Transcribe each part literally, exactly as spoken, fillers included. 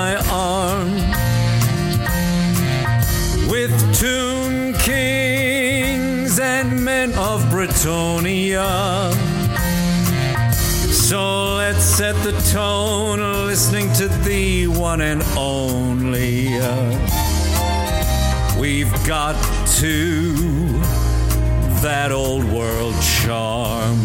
my arm with Toon Kings and men of Britonia. So let's set the tone, listening to the one and only. We've got to that old world charm.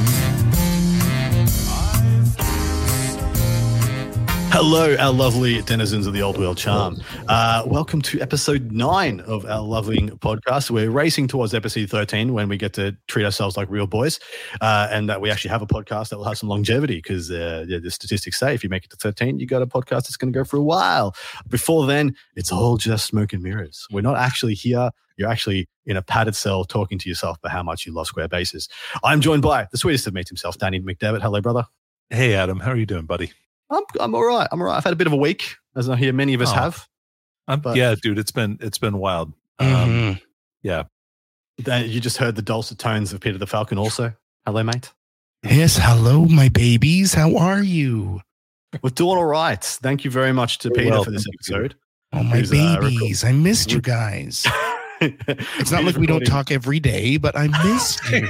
Hello, our lovely denizens of the old world charm. Uh, welcome to episode nine of our loving podcast. We're racing towards episode thirteen when we get to treat ourselves like real boys, uh, and that we actually have a podcast that will have some longevity because uh, yeah, the statistics say if you make it to thirteen, you got a podcast that's going to go for a while. Before then, it's all just smoke and mirrors. We're not actually here. You're actually in a padded cell talking to yourself about how much you love square bases. I'm joined by the sweetest of mates himself, Danny McDevitt. Hello, brother. Hey, Adam. How are you doing, buddy? I'm I'm all right. I'm all right. I've had a bit of a week, as I hear many of us oh, have. I'm, but, yeah, dude, it's been it's been wild. Mm-hmm. Um, yeah. You just heard the dulcet tones of Peter the Falcon also. Hello, mate. Yes, hello, my babies. How are you? We're doing all right. Thank you very much to Peter well, for this episode. Oh, my Who's, babies. Uh, I missed you guys. It's not like we don't talk every day, but I missed you.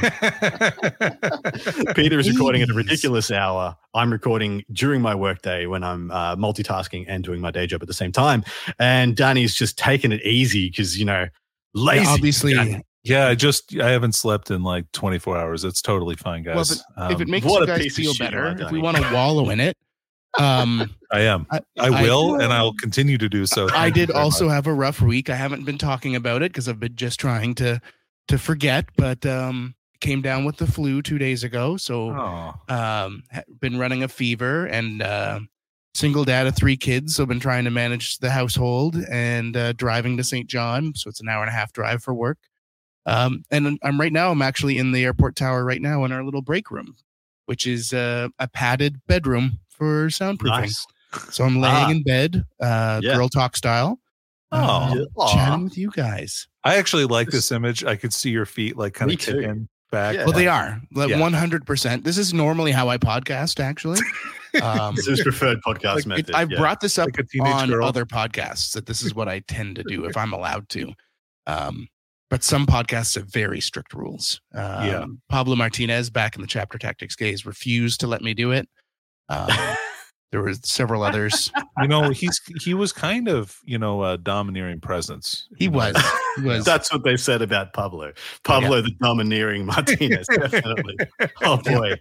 Peter is recording at a ridiculous hour. I'm recording during my workday when I'm uh, multitasking and doing my day job at the same time. And Danny's just taking it easy because, you know, lazy. Yeah, obviously. Danny. Yeah, I just I haven't slept in like twenty-four hours. It's totally fine, guys. Well, if, it, um, if it makes what you a guys piece of feel shit, better, right, if we Danny? want to wallow in it, um, I am. I, I, I will, I, and I'll continue to do so. I Thank did you very also much. have a rough week. I haven't been talking about it because I've been just trying to to forget, but um, came down with the flu two days ago. So Oh. um, ha- been running a fever and uh, single dad of three kids. So been trying to manage the household and uh, driving to Saint John. So it's an hour and a half drive for work. Um, and I'm right now, I'm actually in the airport tower right now in our little break room, which is uh, a padded bedroom for soundproofing. Nice. So I'm laying Ah. in bed, uh, Yeah. girl talk style, Oh. uh, Aw. chatting with you guys. I actually like this image. I could see your feet like kind Me of too. kicking back. Yeah. Well, they are like Yeah. one hundred percent. This is normally how I podcast, actually. Um, It's his preferred podcast like, method. it, I've yeah. brought this up Like a teenage on girl. other podcasts that this is what I tend to do if I'm allowed to. Um, but some podcasts have very strict rules. Um, Yeah. Pablo Martinez back in the Chapter Tactics days refused to let me do it. Um, there were several others. You know, he's he was kind of, you know, a domineering presence. He was. He was. That's what they said about Pablo. Pablo, the domineering Martinez, definitely. Oh, boy.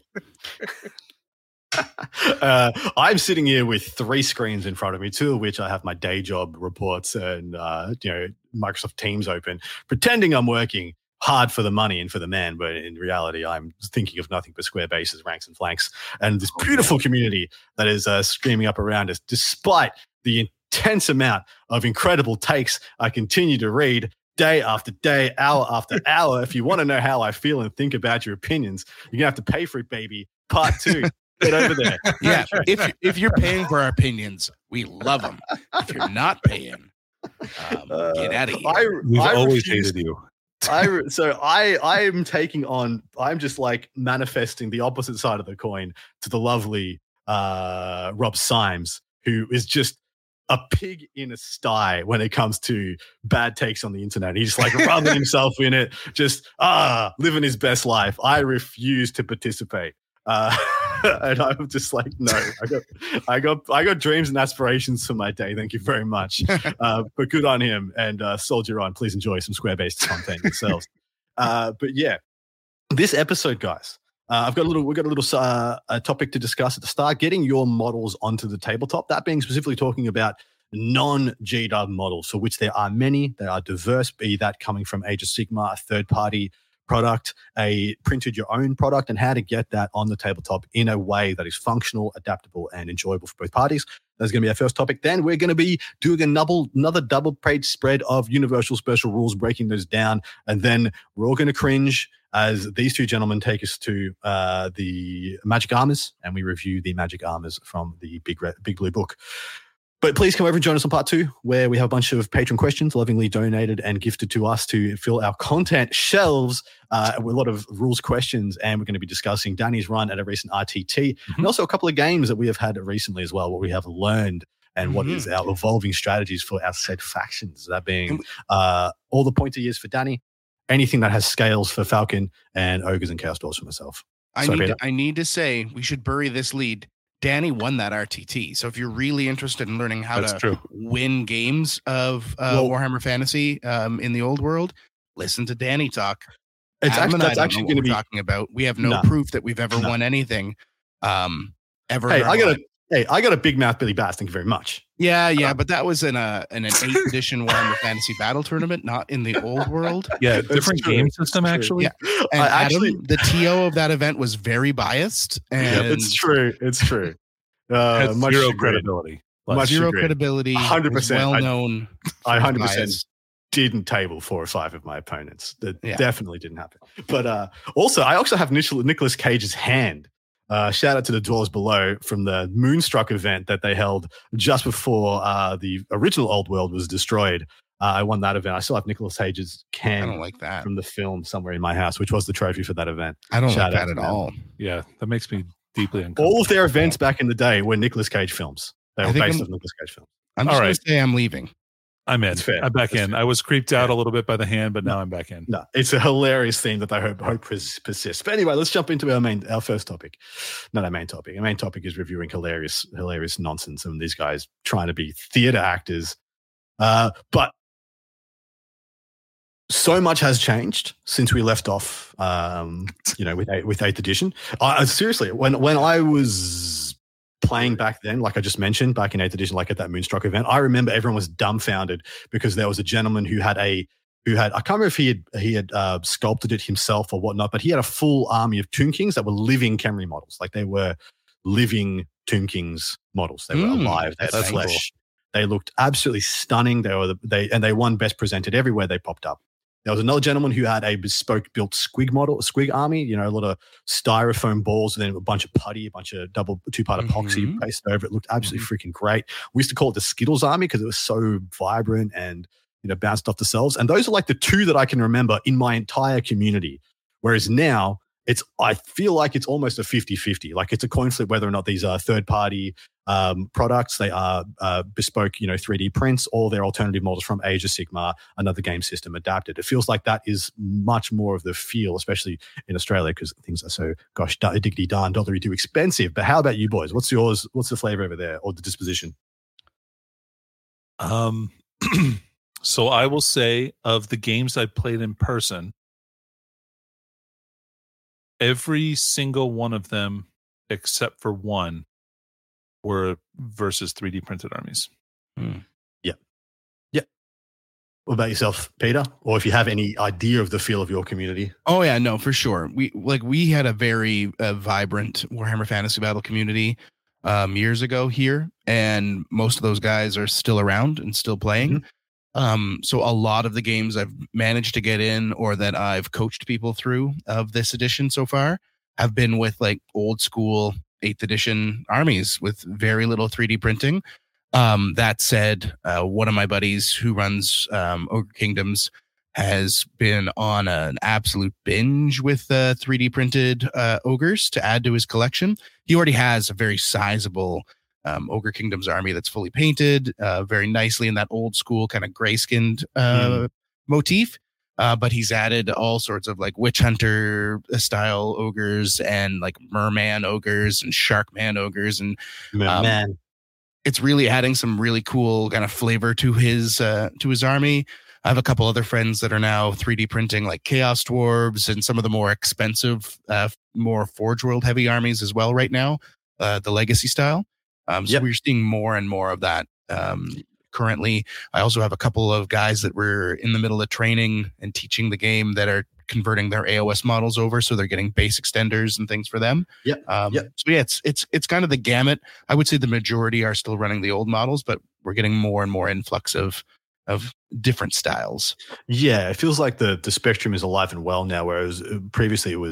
Uh, I'm sitting here with three screens in front of me, two of which I have my day job reports and uh, you know Microsoft Teams open, pretending I'm working hard for the money and for the man, but in reality, I'm thinking of nothing but square bases, ranks, and flanks, and this beautiful community that is uh, screaming up around us, despite the intense amount of incredible takes I continue to read. Day after day, hour after hour. If you want to know how I feel and think about your opinions, you're gonna have to pay for it, baby. Part two. Get over there. Yeah. If if you're paying for our opinions, we love them. If you're not paying, um, get out of here. I, We've I always refuse- hated you. I re- so I I'm taking on. I'm just like manifesting the opposite side of the coin to the lovely uh, Rob Symes, who is just a pig in a sty when it comes to bad takes on the internet. He's like rubbing himself in it, just ah living his best life. I refuse to participate. Uh, and I'm just like, no, I got, I got, I got dreams and aspirations for my day. Thank you very much. Uh, but good on him and uh, soldier on. Please enjoy some square-based content yourselves. Uh, but yeah, this episode, guys, uh, I've got a little, we've got a little uh, a topic to discuss at the start. Getting your models onto the tabletop. That being specifically talking about non-G W models, for which there are many. They are diverse. Be that coming from Age of Sigmar, a third-party product, a printed your own product, and how to get that on the tabletop in a way that is functional, adaptable, and enjoyable for both parties. That's going to be our first topic. Then we're going to be doing another, another double page spread of universal special rules, breaking those down. And then we're all going to cringe as these two gentlemen take us to uh, the Magic Armors, and we review the Magic Armors from the Big Red, Big Blue Book. But please come over and join us on part two, where we have a bunch of patron questions lovingly donated and gifted to us to fill our content shelves uh, with a lot of rules questions. And we're going to be discussing Danny's run at a recent R T T, mm-hmm. and also a couple of games that we have had recently as well, what we have learned and mm-hmm. what is our evolving strategies for our said factions. That being uh, all the pointer years for Danny, anything that has scales for Falcon, and ogres and chaos dwarves for myself. I Sorry, need Peter? to, I need to say we should bury this lead. Danny won that R T T. So if you're really interested in learning how That's to true. win games of uh, Well, Warhammer Fantasy um, in the old world, listen to Danny talk. It's Adam actually and I that's don't actually know what going to we're be. talking about. We have no, No. proof that we've ever No. won anything um, ever. Hey, in our I got life. a hey, I got a big mouth, Billy Bass. Thank you very much. Yeah, yeah, but that was in a in an eighth edition Warhammer Fantasy Battle Tournament, not in the old world. Yeah, That's different true. game That's system true. actually. Yeah. And I Adam, actually, the T O of that event was very biased, and it's true. It's true. Uh, Had much zero agreed. credibility. Much zero agreed. credibility. one hundred percent. Well known. I one hundred percent didn't table four or five of my opponents. That Yeah. definitely didn't happen. But uh, also, I also have Nicolas Cage's hand. Uh, shout out to the Dwellers Below from the Moonstruck event that they held just before uh, the original Old World was destroyed. Uh, I won that event. I still have Nicolas Cage's I can don't like that. from the film somewhere in my house, which was the trophy for that event. I don't Shout like out that to at them. all. Yeah, that makes me deeply uncomfortable. All of their events back in the day were Nicolas Cage films. They I were think based I'm- on Nicolas Cage films. I'm All just right. going to say I'm leaving. I'm in. That's fair. I'm back That's in. fair. I was creeped out Yeah. a little bit by the hand, but now I'm back in. No, it's a hilarious theme that I hope hope pers- persists. But anyway, let's jump into our main, our first topic. Not our main topic. Our main topic is reviewing hilarious, hilarious nonsense and these guys trying to be theater actors. Uh, but so much has changed since we left off. Um, you know, with eight, with eighth edition. I, seriously, when when I was playing back then, like I just mentioned, back in eighth edition, like at that Moonstruck event, I remember everyone was dumbfounded because there was a gentleman who had a who had I can't remember if he had he had uh, sculpted it himself or whatnot, but he had a full army of Tomb Kings that were living Khemri models, like they were living Tomb Kings models. They were Mm, alive. They had that's flesh. They looked absolutely stunning. They were the, they and they won best presented everywhere they popped up. There was another gentleman who had a bespoke built squig model, squig army, you know, a lot of styrofoam balls, and then a bunch of putty, a bunch of double two-part epoxy Mhm. pasted over it. Looked absolutely freaking great. We used to call it the Skittles army because it was so vibrant and, you know, bounced off the cells. And those are like the two that I can remember in my entire community. Whereas now it's, I feel like it's almost a fifty-fifty. Like it's a coin flip whether or not these are third-party um, products, they are uh, bespoke, you know, three D prints, or they're alternative models from Age of Sigmar, another game system adapted. It feels like that is much more of the feel, especially in Australia, because things are so, gosh, diggity darn, dollary do expensive. But how about you boys? What's yours? What's the flavor over there, or the disposition? Um, so I will say, of the games I played in person, every single one of them, except for one, were versus three D printed armies. Yeah. Yeah. What about yourself, Peter? Or if you have any idea of the feel of your community? Oh yeah, no, for sure. We like we had a very uh, vibrant Warhammer Fantasy Battle community um, years ago here, and most of those guys are still around and still playing. Mm-hmm. Um, so a lot of the games I've managed to get in, or that I've coached people through of this edition so far, have been with like old school eighth edition armies with very little three D printing. Um, that said, uh, one of my buddies who runs um, Ogre Kingdoms has been on an absolute binge with uh, three D printed uh, ogres to add to his collection. He already has a very sizable um, Ogre Kingdoms army that's fully painted uh, very nicely in that old school kind of gray skinned uh, Mm. motif. Uh, but he's added all sorts of like witch hunter style ogres and like merman ogres and sharkman ogres, and Um, Man. it's really adding some really cool kind of flavor to his uh, to his army. I have a couple other friends that are now three D printing like Chaos Dwarves and some of the more expensive, uh, more Forge World heavy armies as well right now, uh, the Legacy style. Um, so Yep. we're seeing more and more of that. Um, currently, I also have a couple of guys that we're in the middle of training and teaching the game that are converting their A O S models over, so they're getting base extenders and things for them. Yep. Um, Yep. So yeah, it's it's it's kind of the gamut. I would say the majority are still running the old models, but we're getting more and more influx of of different styles. Yeah, it feels like the the spectrum is alive and well now, whereas uh, previously it was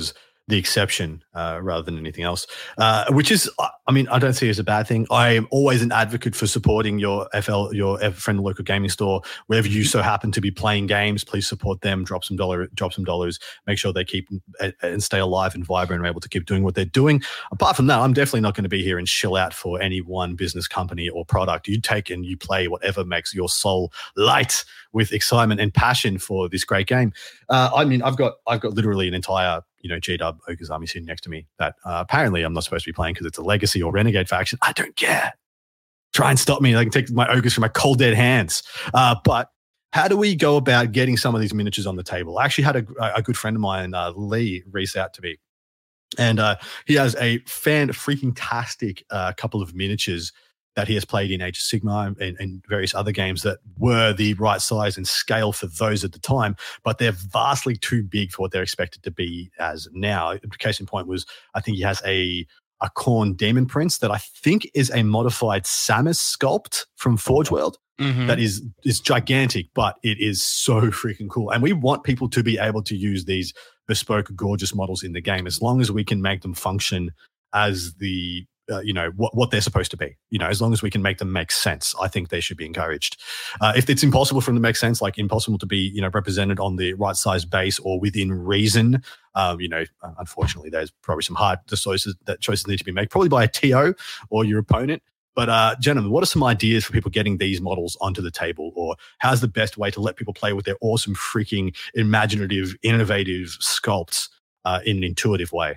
the exception uh, rather than anything else, uh, which is, I mean, I don't see it as a bad thing. I am always an advocate for supporting your F L, your friend local gaming store, wherever you so happen to be playing games. Please support them. Drop some dollar, drop some dollars. Make sure they keep and stay alive and vibrant and able to keep doing what they're doing. Apart from that, I'm definitely not going to be here and chill out for any one business, company, or product. You take and you play whatever makes your soul light with excitement and passion for this great game. Uh, I mean, I've got I've got literally an entire you know G-Dub Ogre's Army sitting next to me that uh, apparently I'm not supposed to be playing because it's a Legacy or Renegade faction. I don't care. Try and stop me. I can take my ogres from my cold dead hands. Uh, but how do we go about getting some of these miniatures on the table? I actually had a, a good friend of mine, uh, Lee, reach out to me. And uh, he has a fan freaking tastic uh, couple of miniatures that he has played in Age of Sigmar and, and various other games that were the right size and scale for those at the time, but they're vastly too big for what they're expected to be as now. Case in point was, I think he has a a Khorne Demon Prince that I think is a modified Samus sculpt from Forge World. Mm-hmm. That is is gigantic, but it is so freaking cool. And we want people to be able to use these bespoke, gorgeous models in the game as long as we can make them function as the Uh, you know, what, what they're supposed to be, you know, as long as we can make them make sense, I think they should be encouraged. Uh, if it's impossible for them to make sense, like impossible to be, you know, represented on the right size base or within reason, um, you know, unfortunately, there's probably some hard choices that choices need to be made, probably by a T O or your opponent. But uh, gentlemen, what are some ideas for people getting these models onto the table, or how's the best way to let people play with their awesome, freaking imaginative, innovative sculpts uh, in an intuitive way?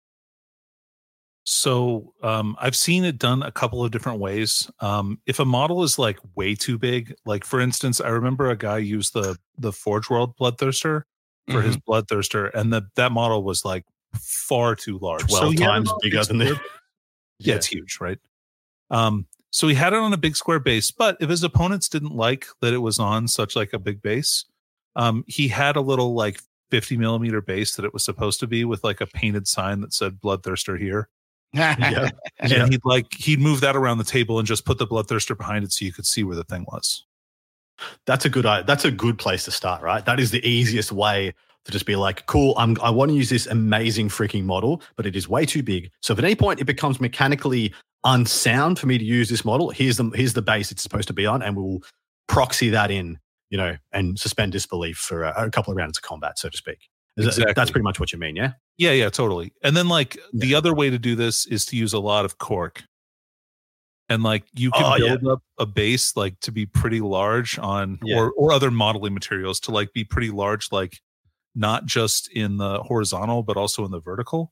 So um, I've seen it done a couple of different ways. Um, if a model is like way too big, like for instance, I remember a guy used the the Forge World Bloodthirster for mm-hmm. his Bloodthirster, and the, that model was like far too large. twelve so times bigger than this. Yeah, yeah, it's huge, right? Um, so he had it on a big square base, but if his opponents didn't like that it was on such like a big base, um, he had a little like fifty millimeter base that it was supposed to be with like a painted sign that said Bloodthirster here. Yeah. And yeah. he'd like he'd move that around the table and just put the Bloodthirster behind it so you could see where the thing was. That's a good that's a good place to start, right? That is the easiest way to just be like, cool, I'm I want to use this amazing freaking model, but it is way too big. So if at any point it becomes mechanically unsound for me to use this model, here's the here's the base it's supposed to be on, and we'll proxy that in, you know, and suspend disbelief for a, a couple of rounds of combat, so to speak. Is exactly. that, that's pretty much what you mean, yeah? Yeah, yeah, totally. And then like the yeah. other way to do this is to use a lot of cork. And like you can oh, build yeah. up a base like to be pretty large on yeah. or or other modeling materials to like be pretty large, like not just in the horizontal, but also in the vertical.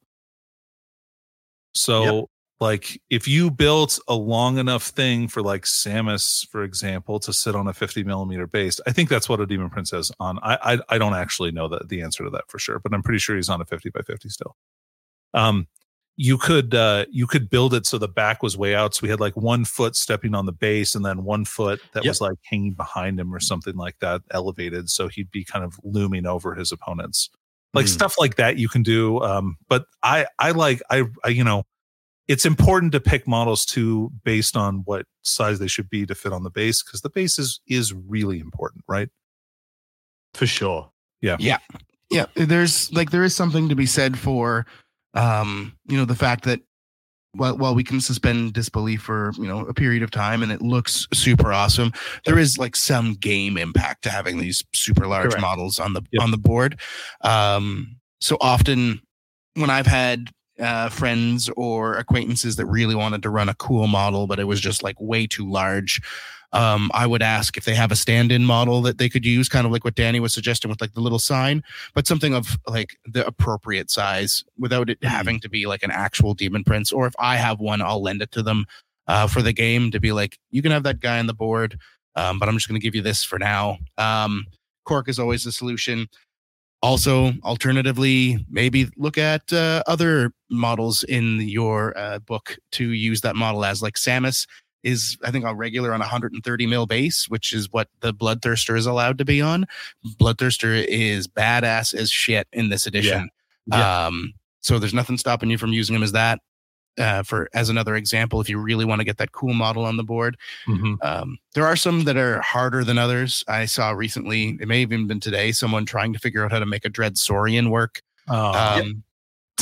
So yep. like if you built a long enough thing for like Samus, for example, to sit on a fifty millimeter base, I think that's what a Demon Prince is on. I I, I don't actually know the, the answer to that for sure, but I'm pretty sure he's on a fifty by fifty still. Um, you could uh, you could build it so the back was way out, so we had like one foot stepping on the base, and then one foot that yep. was like hanging behind him or something like that, elevated, so he'd be kind of looming over his opponents. Like mm. stuff like that you can do. Um, but I I like I, I you know. It's important to pick models too based on what size they should be to fit on the base, because the base is, is really important, right? For sure. Yeah. Yeah. Yeah. There's like, there is something to be said for, um, you know, the fact that while, while we can suspend disbelief for, you know, a period of time and it looks super awesome, there is like some game impact to having these super large Correct. models on the, yep. on the board. Um, so often when I've had, Uh, friends or acquaintances that really wanted to run a cool model, but it was just like way too large. Um, I would ask if they have a stand-in model that they could use, kind of like what Danny was suggesting with like the little sign, but something of like the appropriate size without it mm-hmm. having to be like an actual Demon Prince. Or if I have one, I'll lend it to them uh, for the game to be like, you can have that guy on the board, um, but I'm just going to give you this for now. Um, cork is always the solution. Also, alternatively, maybe look at uh, other models in your uh, book to use that model as. Like Samus is, I think, a regular on one hundred thirty mil base, which is what the Bloodthirster is allowed to be on. Bloodthirster is badass as shit in this edition. Yeah. Yeah. Um, so there's nothing stopping you from using him as that. Uh, for as another example, if you really want to get that cool model on the board. Mm-hmm. Um, there are some that are harder than others. I saw recently, it may have even been today, someone trying to figure out how to make a Dread Saurian work. Oh, um,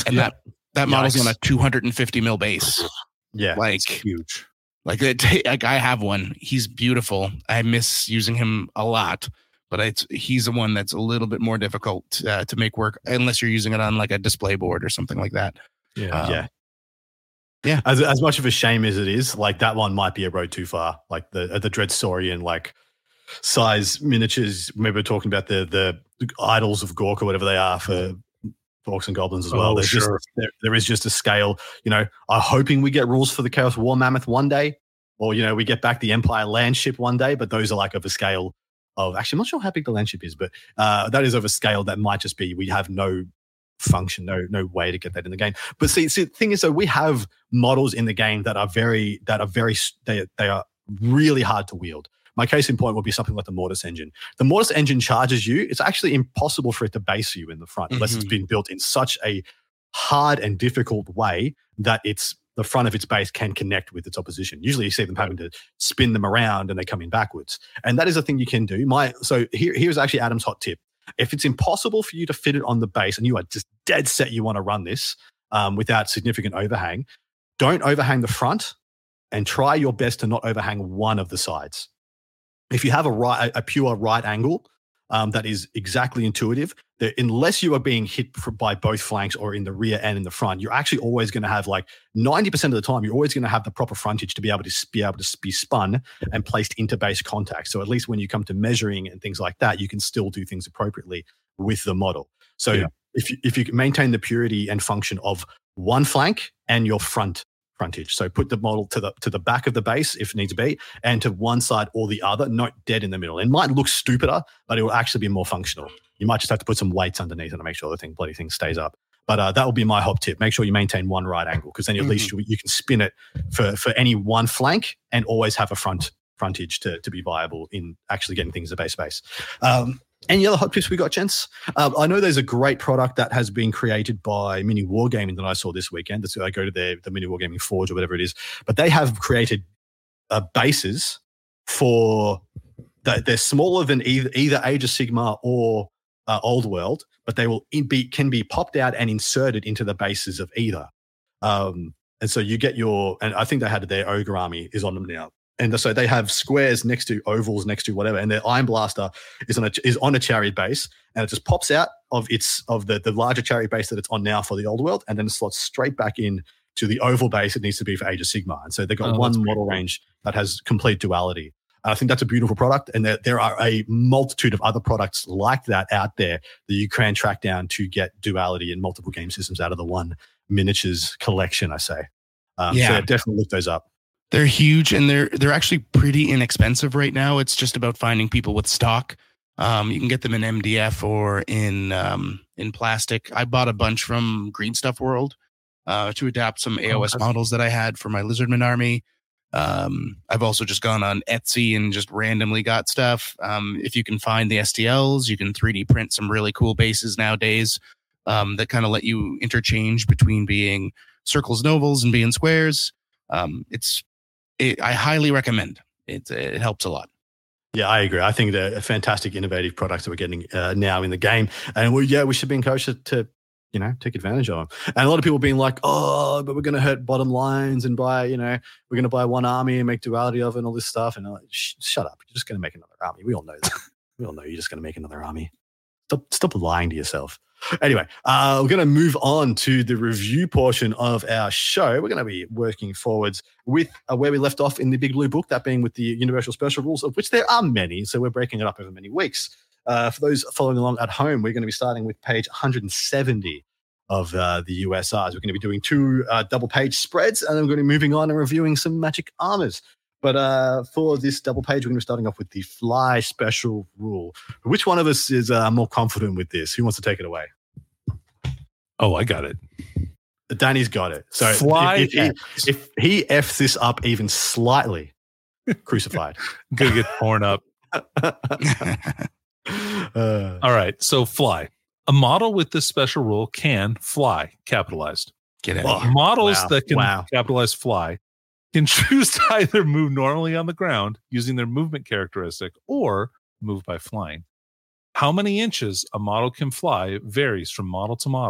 and Yeah. that that model's Yikes. on a two hundred fifty mil base. Yeah. Like It's huge. Like, it, like I have one. He's beautiful. I miss using him a lot, but it's he's the one that's a little bit more difficult uh, to make work unless you're using it on like a display board or something like that. Yeah. Um, yeah. Yeah. As as much of a shame as it is, like that one might be a road too far. Like the the Dreadsaurian like size miniatures. Maybe we're talking about the the idols of Gork or whatever they are for Orcs and Goblins as well. Oh, There's sure. just there, there is just a scale. You know, I'm hoping we get rules for the Chaos War Mammoth one day, or you know, we get back the Empire Landship one day. But those are like of a scale of actually, I'm not sure how big the Landship is, but uh, that is of a scale that might just be we have no function, no no way to get that in the game. But see, see the thing is, though, we have models in the game that are very that are very they they are really hard to wield. My case in point would be something like the Mortis engine. The Mortis engine charges you. It's actually impossible for it to base you in the front unless it's Mhm. been built in such a hard and difficult way that it's the front of its base can connect with its opposition. Usually you see them having to spin them around and they come in backwards. And that is a thing you can do. My So here, here's actually Adam's hot tip. If it's impossible for you to fit it on the base and you are just dead set you want to run this um, without significant overhang, don't overhang the front and try your best to not overhang one of the sides. If you have a right, a pure right angle um, that is exactly intuitive, that unless you are being hit for, by both flanks or in the rear and in the front, you're actually always going to have like ninety percent of the time, you're always going to have the proper frontage to be able to be able to be spun and placed into base contact. So at least when you come to measuring and things like that, you can still do things appropriately with the model. So Yeah. if you, if you can maintain the purity and function of one flank and your front frontage. So put the model to the to the back of the base if it needs to be, and to one side or the other, not dead in the middle. It might look stupider, but it will actually be more functional. You might just have to put some weights underneath it to make sure the thing bloody thing stays up. But uh, that will be my hot tip. Make sure you maintain one right angle, because then at Mhm. least you, you can spin it for for any one flank and always have a front frontage to to be viable in actually getting things to base space. Um, Any other hot tips we got, gents? Um, I know there's a great product that has been created by Mini Wargaming that I saw this weekend. That's, I go to their the Mini Wargaming Forge or whatever it is, but they have created uh, bases for that. They're smaller than either, either Age of Sigmar or uh, Old World, but they will in, be can be popped out and inserted into the bases of either. Um, and so you get your, and I think they had their Ogre army is on them now. And so they have squares next to ovals, next to whatever, and their Iron Blaster is on a is on a chariot base, and it just pops out of its of the, the larger chariot base that it's on now for the Old World, and then it slots straight back in to the oval base it needs to be for Age of Sigmar. And so they've got Oh, that's one pretty model cool. range that has complete duality. And I think that's a beautiful product, and there, there are a multitude of other products like that out there that you can track down to get duality in multiple game systems out of the one miniatures collection, I say. Um, Yeah. So yeah, definitely look those up. They're huge, and they're they're actually pretty inexpensive right now. It's just about finding people with stock. Um, you can get them in M D F or in um, in plastic. I bought a bunch from Green Stuff World uh, to adapt some A O S Okay. models that I had for my Lizardman army. Um, I've also just gone on Etsy and just randomly got stuff. Um, if you can find the S T Ls, you can three D print some really cool bases nowadays um, that kind of let you interchange between being circles and ovals and being squares. Um, it's It, I highly recommend it. It helps a lot. Yeah, I agree. I think they're a fantastic, innovative products that we're getting uh, now in the game, and we yeah, we should be encouraged to, to, you know, take advantage of them. And a lot of people being like, oh, but we're going to hurt bottom lines and buy, you know, we're going to buy one army and make duality of it and all this stuff. And I'm like, Sh- shut up! You're just going to make another army. We all know that. we all know you're just going to make another army. Stop, stop lying to yourself. Anyway, uh, we're going to move on to the review portion of our show. We're going to be working forwards with uh, where we left off in the Big Blue Book, that being with the Universal Special Rules, of which there are many. So we're breaking it up over many weeks. Uh, for those following along at home, we're going to be starting with page one hundred seventy of uh, the U S Rs. We're going to be doing two uh, double page spreads, and then we're going to be moving on and reviewing some magic armors. But uh, for this double page, we're going to be starting off with the Fly Special Rule. Which one of us is uh, more confident with this? Who wants to take it away? Oh, I got it. Danny's got it. So Fly if, if, he, if he F's this up even slightly, crucified. Gonna get torn up. Uh, All right. So fly. A model with this special rule can fly, capitalized. Get out Oh, of here. Models wow, that can wow. capitalize fly can choose to either move normally on the ground using their movement characteristic or move by flying. How many inches a model can fly varies from model to model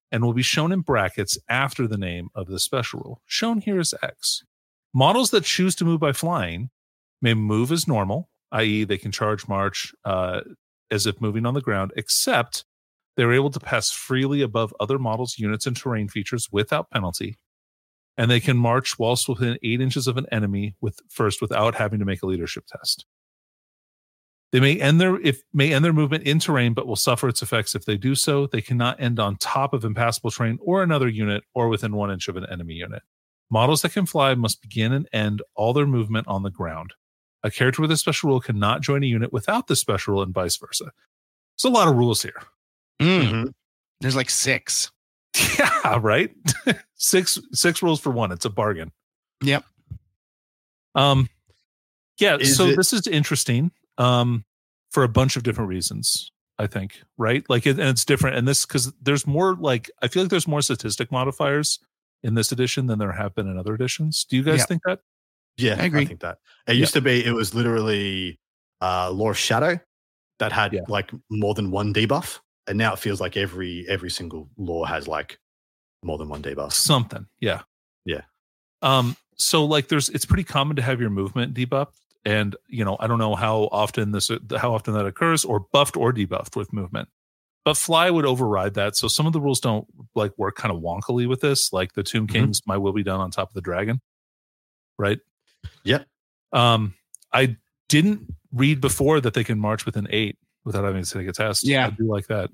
and will be shown in brackets after the name of the special rule. Shown here is X. Models that choose to move by flying may move as normal, that is they can charge march uh, as if moving on the ground, except they're able to pass freely above other models, units, and terrain features without penalty. And they can march whilst within eight inches of an enemy with first without having to make a leadership test. They may end their if may end their movement in terrain, but will suffer its effects if they do so. They cannot end on top of impassable terrain or another unit or within one inch of an enemy unit. Models that can fly must begin and end all their movement on the ground. A character with a special rule cannot join a unit without the special rule and vice versa. There's a lot of rules here. Mm. Mm-hmm. There's like six. Yeah, right. six six rules for one. It's a bargain. Yep. Um. Yeah. Is so it- this is interesting. Um, for a bunch of different reasons. I think, right? Like, it, and it's different. And this because there's more like I feel like there's more statistic modifiers in this edition than there have been in other editions. Do you guys Yeah. think that? Yeah, I agree. I think that it used to be. It was literally uh, Law of Shadow that had Yeah. like more than one debuff, and now it feels like every every single law has like more than one debuff. Something. Yeah. Yeah. Um. So like, there's it's pretty common to have your movement debuffed. And, you know, I don't know how often this, how often that occurs, or buffed or debuffed with movement. But fly would override that. So some of the rules don't like work kind of wonkily with this, like the Tomb King's "My will be done" on top of the dragon. Right. Yep. Um, I didn't read before that they can march within eight without having to take a test. Yeah. I do like that.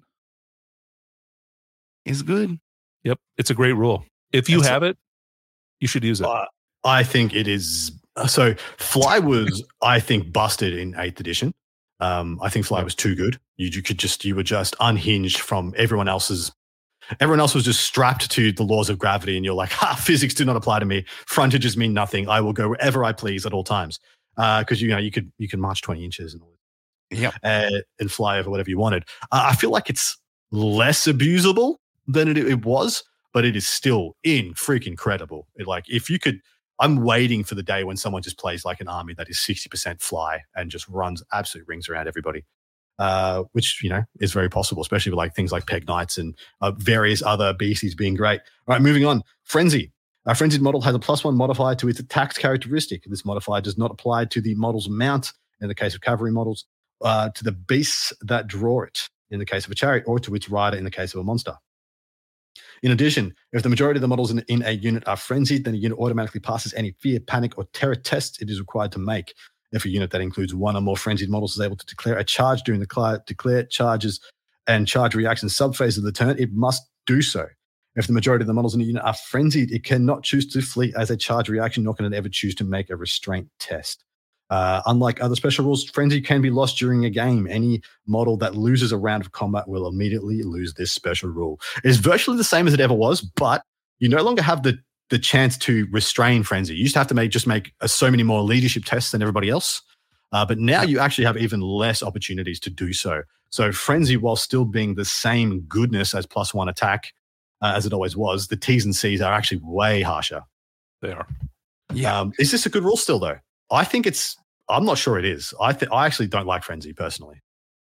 Is good. Yep. It's a great rule. If you And so- have it, you should use it. Uh, I think it is. So Fly was, I think, busted in eighth edition. Um, I think Fly was too good. You, you could just, you were just unhinged from everyone else's. Everyone else was just strapped to the laws of gravity, and you're like, ha, physics do not apply to me. Frontages mean nothing. I will go wherever I please at all times. Because, you know, you could you can march twenty inches and all Yep. uh, and fly over whatever you wanted. Uh, I feel like it's less abusable than it, it was, but it is still in freaking credible. It, like, if you could, I'm waiting for the day when someone just plays like an army that is sixty percent fly and just runs absolute rings around everybody, uh, which, you know, is very possible, especially with like things like Peg Knights and uh, various other beasties being great. All right, moving on. Frenzy. A frenzied model has a plus one modifier to its attack characteristic. This modifier does not apply to the model's mount in the case of cavalry models, uh, to the beasts that draw it in the case of a chariot, or to its rider in the case of a monster. In addition, if the majority of the models in, in a unit are frenzied, then a unit automatically passes any fear, panic, or terror tests it is required to make. If a unit that includes one or more frenzied models is able to declare a charge during the cl- declare charges and charge reaction subphase of the turn, it must do so. If the majority of the models in a unit are frenzied, it cannot choose to flee as a charge reaction, nor can it ever choose to make a restraint test. Uh, unlike other special rules, frenzy can be lost during a game. Any model that loses a round of combat will immediately lose this special rule. It's virtually the same as it ever was, but you no longer have the the chance to restrain frenzy. You used to have to make just make uh, so many more leadership tests than everybody else, uh, but now you actually have even less opportunities to do so. So frenzy, while still being the same goodness as plus one attack uh, as it always was, the T's and C's are actually way harsher. They are. Yeah. Um, is this a good rule still, though? I think it's. I'm not sure it is. I th- I actually don't like frenzy personally.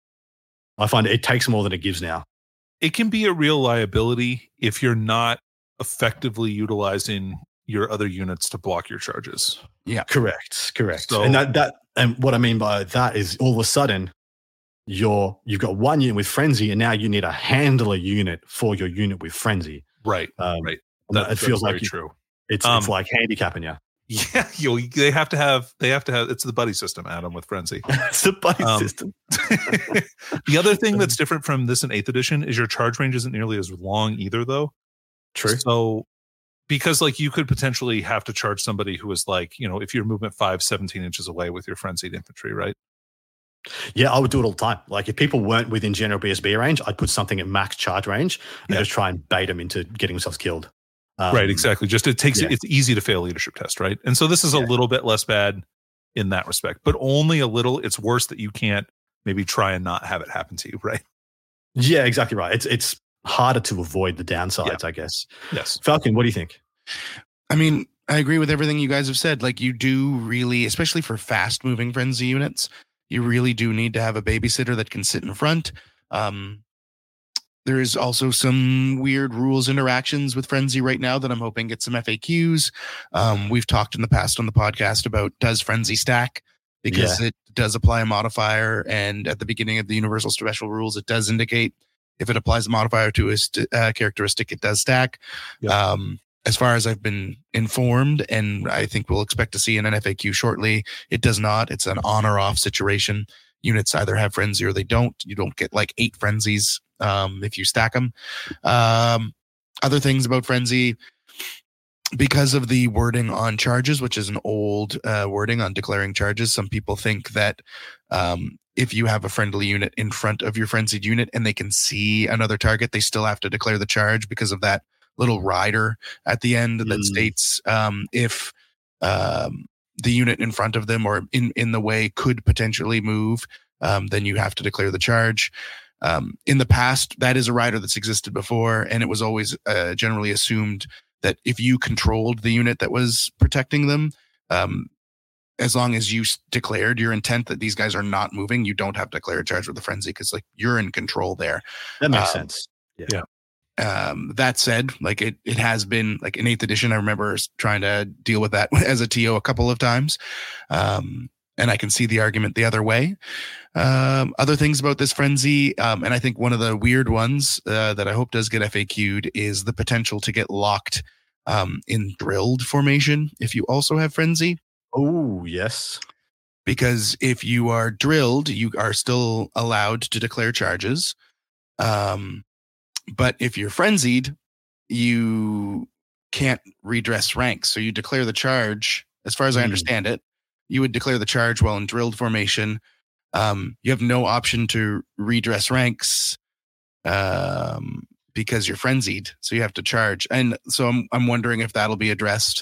I find it takes more than it gives now. It can be a real liability if you're not effectively utilizing your other units to block your charges. Correct, correct. So- and that that and what I mean by that is all of a sudden you're you've got one unit with frenzy, and now you need a handler unit for your unit with frenzy. Right. Um, Right. and That, it feels that's like very you- true. it's Um, it's like handicapping you. Yeah, you they have to have they have to have it's the buddy system, Adam, with frenzy. It's the buddy Um, system. The other thing that's different from this in eighth edition is your charge range isn't nearly as long either, though. True. So because like you could potentially have to charge somebody who is like, you know, if you're movement five, seventeen inches away with your frenzied infantry, right? Yeah, I would do it all the time. Like if people weren't within general B S B range, I'd put something at max charge range and Yeah. just try and bait them into getting themselves killed. Um, Right, exactly. Just it takes yeah. it's easy to fail a leadership test, right? And so this is a Yeah. little bit less bad in that respect, but only a little. It's worse that you can't maybe try and not have it happen to you, right? Yeah, exactly right. It's it's harder to avoid the downsides, I guess. Yes. Falcon, what do you think? I mean, I agree with everything you guys have said. Like, you do really, especially for fast moving frenzy units, you really do need to have a babysitter that can sit in front. Um, there is also some weird rules interactions with Frenzy right now that I'm hoping get some F A Qs. Um, we've talked in the past on the podcast about does Frenzy stack, because yeah. it does apply a modifier, and at the beginning of the Universal Special Rules, it does indicate if it applies a modifier to a st- uh, characteristic, it does stack. Yep. Um, as far as I've been informed, and I think we'll expect to see in an F A Q shortly, it does not. It's an on or off situation. Units either have Frenzy or they don't. You don't get like eight Frenzies um, if you stack them. Um, other things about Frenzy, because of the wording on charges, which is an old uh, wording on declaring charges, some people think that um, if you have a friendly unit in front of your frenzied unit and they can see another target, they still have to declare the charge because of that little rider at the end mm. that states um, if um, the unit in front of them or in, in the way could potentially move, um, then you have to declare the charge. Um, in the past, that is a rider that's existed before, and it was always uh, generally assumed that if you controlled the unit that was protecting them, um, as long as you declared your intent that these guys are not moving, you don't have to declare a charge with the frenzy because like you're in control there. That makes um, sense. Yeah. yeah. Um, that said, like it, it has been like in eighth edition, I remember trying to deal with that as a T O a couple of times. Um, and I can see the argument the other way. Um, other things about this frenzy, um, and I think one of the weird ones uh, that I hope does get F A Q'd is the potential to get locked um, in drilled formation if you also have frenzy. Oh, yes. Because if you are drilled, you are still allowed to declare charges. Um, but if you're frenzied, you can't redress ranks. So you declare the charge, as far as mm. I understand it, you would declare the charge while in drilled formation. Um, you have no option to redress ranks um, because you're frenzied. So you have to charge. And so I'm I'm wondering if that'll be addressed.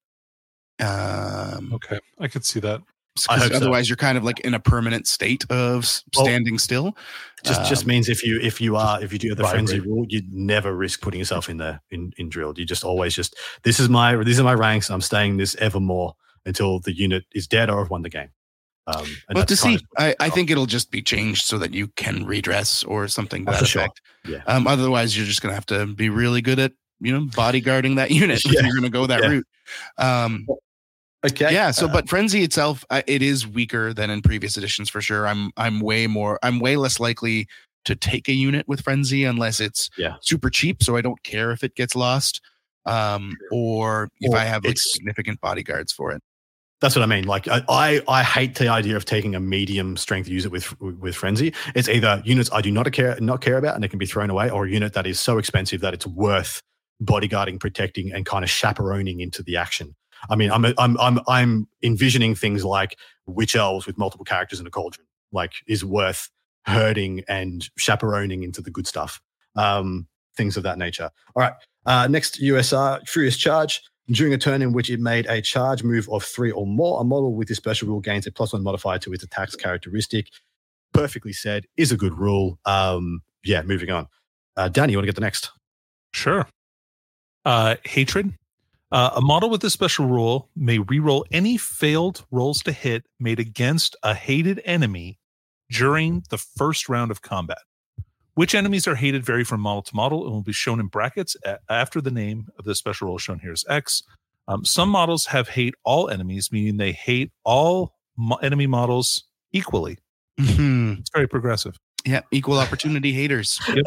Um, okay, I could see that. Otherwise, so. You're kind of like in a permanent state of standing well, still. Just um, just means if you if you are if you do the frenzy rule, you'd never risk putting yourself in there in, in drilled. You just always just this is my these are my ranks. I'm staying this evermore until the unit is dead or have won the game. Um, well, to see, I, I think it'll just be changed so that you can redress or something to oh, that effect. Sure. Yeah. Um, otherwise, you're just going to have to be really good at you know bodyguarding that unit yeah. if you're going to go that yeah. route. Um, Okay. Yeah. So, uh, but Frenzy itself, uh, it is weaker than in previous editions for sure. I'm, I'm way more, I'm way less likely to take a unit with Frenzy unless it's yeah. super cheap. So I don't care if it gets lost, um, or if or I have like significant bodyguards for it. That's what I mean. Like I, I, I hate the idea of taking a medium strength user with with Frenzy. It's either units I do not care not care about and it can be thrown away, or a unit that is so expensive that it's worth bodyguarding, protecting, and kind of chaperoning into the action. I mean, I'm I'm I'm I'm envisioning things like witch elves with multiple characters in a cauldron, like is worth herding and chaperoning into the good stuff. Um, things of that nature. All right. Uh, next U S R, Furious Charge. During a turn in which it made a charge move of three or more, a model with this special rule gains a plus one modifier to its attack's characteristic. Perfectly said, is a good rule. Um, yeah, moving on. Uh, Danny, you want to get the next? Sure. Uh, Hatred. Uh, a model with this special rule may reroll any failed rolls to hit made against a hated enemy during the first round of combat. Which enemies are hated vary from model to model and will be shown in brackets a- after the name of the special rule shown here is X. Um, some models have hate all enemies, meaning they hate all mo- enemy models equally. Mm-hmm. It's very progressive. Yeah, equal opportunity haters. Yep.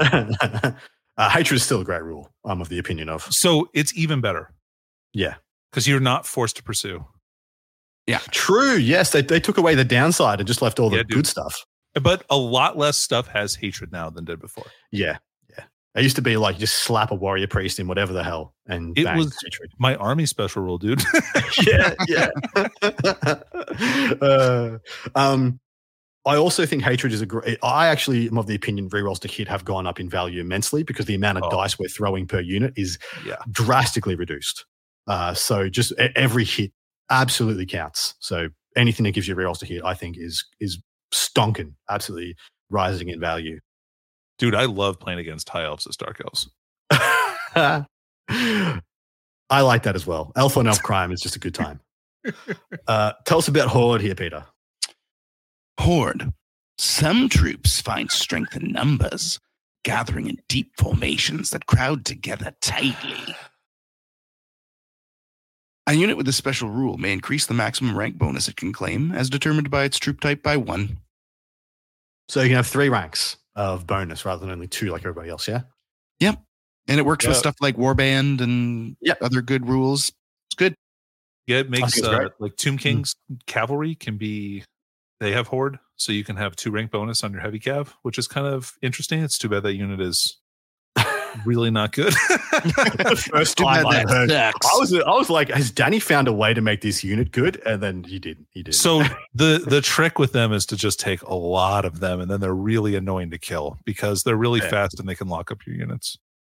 uh, hatred is still a great rule, I'm of the opinion of. So it's even better. Yeah. Because you're not forced to pursue. Yeah. True. Yes. They they took away the downside and just left all the yeah, good stuff. But a lot less stuff has hatred now than did before. Yeah. Yeah. It used to be like just slap a warrior priest in whatever the hell and it bang, was hatred. My army special rule, dude. yeah. Yeah. uh, um, I also think hatred is a great. I actually am of the opinion rerolls to hit have gone up in value immensely because the amount of oh. dice we're throwing per unit is yeah. drastically reduced. Uh, so just every hit absolutely counts. So anything that gives you rerolls to hit, I think, is is stonking, absolutely rising in value. Dude, I love playing against high elves as dark elves. I like that as well. Elf on elf crime is just a good time. Uh, tell us about Horde here, Peter. Horde. Some troops find strength in numbers, gathering in deep formations that crowd together tightly. A unit with a special rule may increase the maximum rank bonus it can claim, as determined by its troop type by one. So you can have three ranks of bonus rather than only two like everybody else, yeah? Yep. And it works Yeah. with stuff like Warband and Yep. other good rules. It's good. Yeah, it makes think it's uh, great. like Tomb King's cavalry can be, they have horde, so you can have two rank bonus on your heavy cav, which is kind of interesting. It's too bad that unit is really not good. The first Too time bad I heard, that I sucks. was I was like, has Danny found a way to make this unit good? And then he did. He did. So the the trick with them is to just take a lot of them, and then they're really annoying to kill because they're really Yeah. fast and they can lock up your units.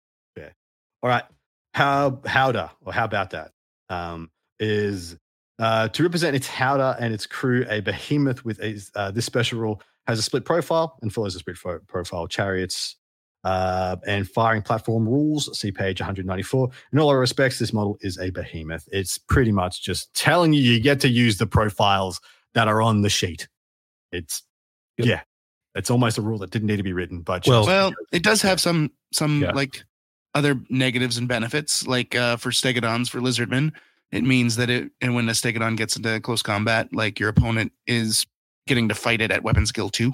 All right. How Howdah, or how about that? Um, is uh, to represent its Howdah and its crew, a behemoth with a, uh, this special rule has a split profile and follows a split fo- profile chariots uh, and firing platform rules. See page one ninety-four. In all other respects, this model is a behemoth. It's pretty much just telling you you get to use the profiles that are on the sheet. It's Yep. yeah, it's almost a rule that didn't need to be written. But Well- just- Well, it does have some some Yeah. like other negatives and benefits. Like uh, for Stegodons, for Lizardmen, it means that it and when a Stegodon gets into close combat, like your opponent is getting to fight it at weapon skill two.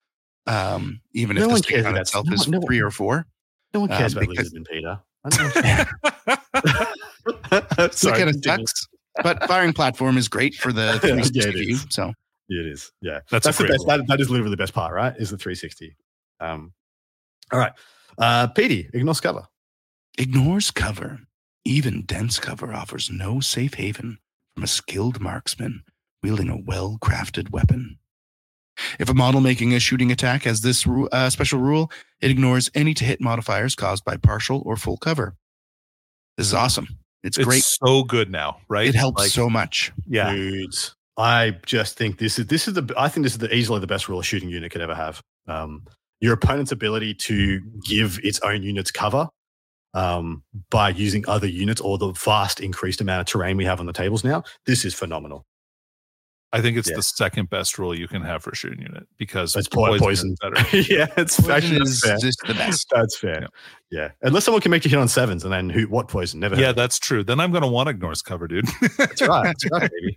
Um, even No if one the cares Stegodon about- itself no is one- no one- three or four. no one cares uh, about because- Lizardman, Peter. I don't know. So it kind of continue. sucks. But firing platform is great for the Yeah, three sixty it view. is. So Yeah, it is. Yeah, That's that's, a the great best. rule. That, that is literally the best part, right? Is the three sixty. Um, all right, uh, Petey, ignore cover. ignores cover. Even dense cover offers no safe haven from a skilled marksman wielding a well-crafted weapon. If a model making a shooting attack has this ru- uh, special rule, it ignores any to hit modifiers caused by partial or full cover. This is awesome. It's, It's great. so good now, right? It helps Like, so much. yeah. Dudes, I just think this is this is the. I think this is the, easily the best rule a shooting unit could ever have. Um, your opponent's ability to give its own units cover um, by using other units or the vast increased amount of terrain we have on the tables now. This is phenomenal. I think it's Yeah. the second best rule you can have for a shooting unit because It's po- poison. is better. yeah, it's Poison actually that's is fair. just the best. That's fair. Yeah. Yeah. Unless someone can make you hit on sevens, and then who? What poison? Never. Yeah, heard. that's true. Then I'm going to want ignores cover, dude. That's right. That's right, baby.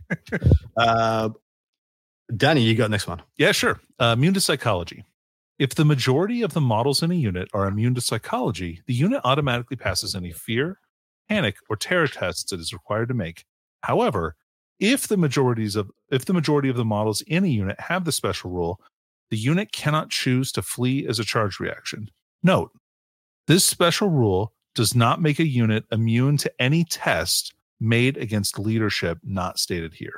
Uh, Danny, you got next one. Yeah, sure. Uh, immune to psychology. If the majority of the models in a unit are immune to psychology, the unit automatically passes any fear, panic, or terror tests it is required to make. However, if the majorities of if the majority of the models in a unit have the special rule, the unit cannot choose to flee as a charge reaction. Note, this special rule does not make a unit immune to any test made against leadership not stated here.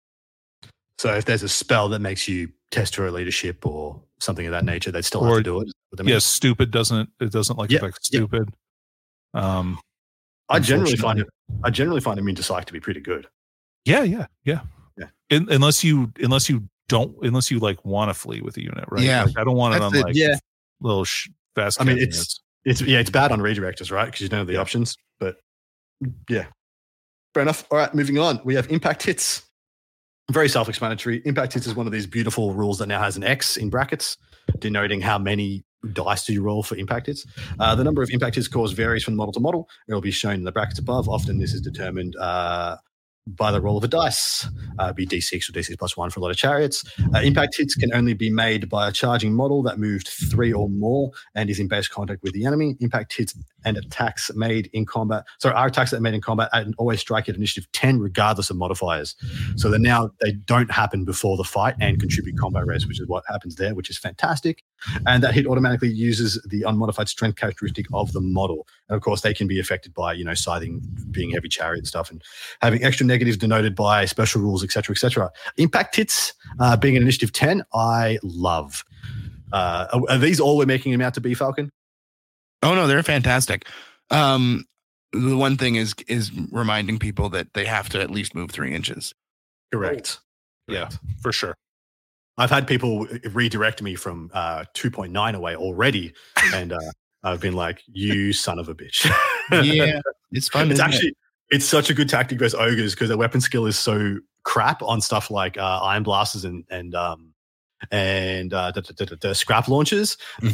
So if there's a spell that makes you test for a leadership or something of that nature, they still have Or- to do it. Is what I mean? Yes, stupid doesn't it doesn't like Yeah, affect yeah. stupid. Um I generally find it. unfortunately. I generally find immune to psych to be pretty good. Yeah, yeah, yeah. Yeah. In, unless you unless you don't unless you like want to flee with a unit, right? Yeah. Like, I don't want it That's on it, like yeah. little sh- fast. I mean, cat it's units. it's yeah, it's bad on redirectors, right? Because you don't have the Yeah. options. But yeah, fair enough. All right, moving on. We have impact hits. Very self-explanatory. Impact hits is one of these beautiful rules that now has an X in brackets, denoting how many dice do you roll for impact hits. Uh, the number of impact hits caused varies from model to model. It will be shown in the brackets above. Often this is determined uh, by the roll of a dice, uh, be D six or D six plus one for a lot of chariots. Uh, impact hits can only be made by a charging model that moved three or more and is in base contact with the enemy. Impact hits and attacks made in combat. Sorry, our attacks that are made in combat and always strike at initiative ten, regardless of modifiers. So that now they don't happen before the fight and contribute combat race, which is what happens there, which is fantastic. And that hit automatically uses the unmodified strength characteristic of the model. And of course, they can be affected by, you know, scything, being heavy chariot and stuff, and having extra negatives denoted by special rules, et cetera, et cetera. Impact hits, uh, being an initiative ten, I love. Uh, are, are these all we're making them out to be, Falcon? Oh no, they're fantastic. Um, the one thing is is reminding people that they have to at least move three inches. Correct. yeah, for sure. I've had people redirect me from uh, two point nine away already, and uh, I've been like, "You son of a bitch!" Yeah, it's fun. it's isn't it? actually it's such a good tactic versus ogres because their weapon skill is so crap on stuff like uh, iron blasters and and um and uh, the, the, the, the scrap launchers Mhm. that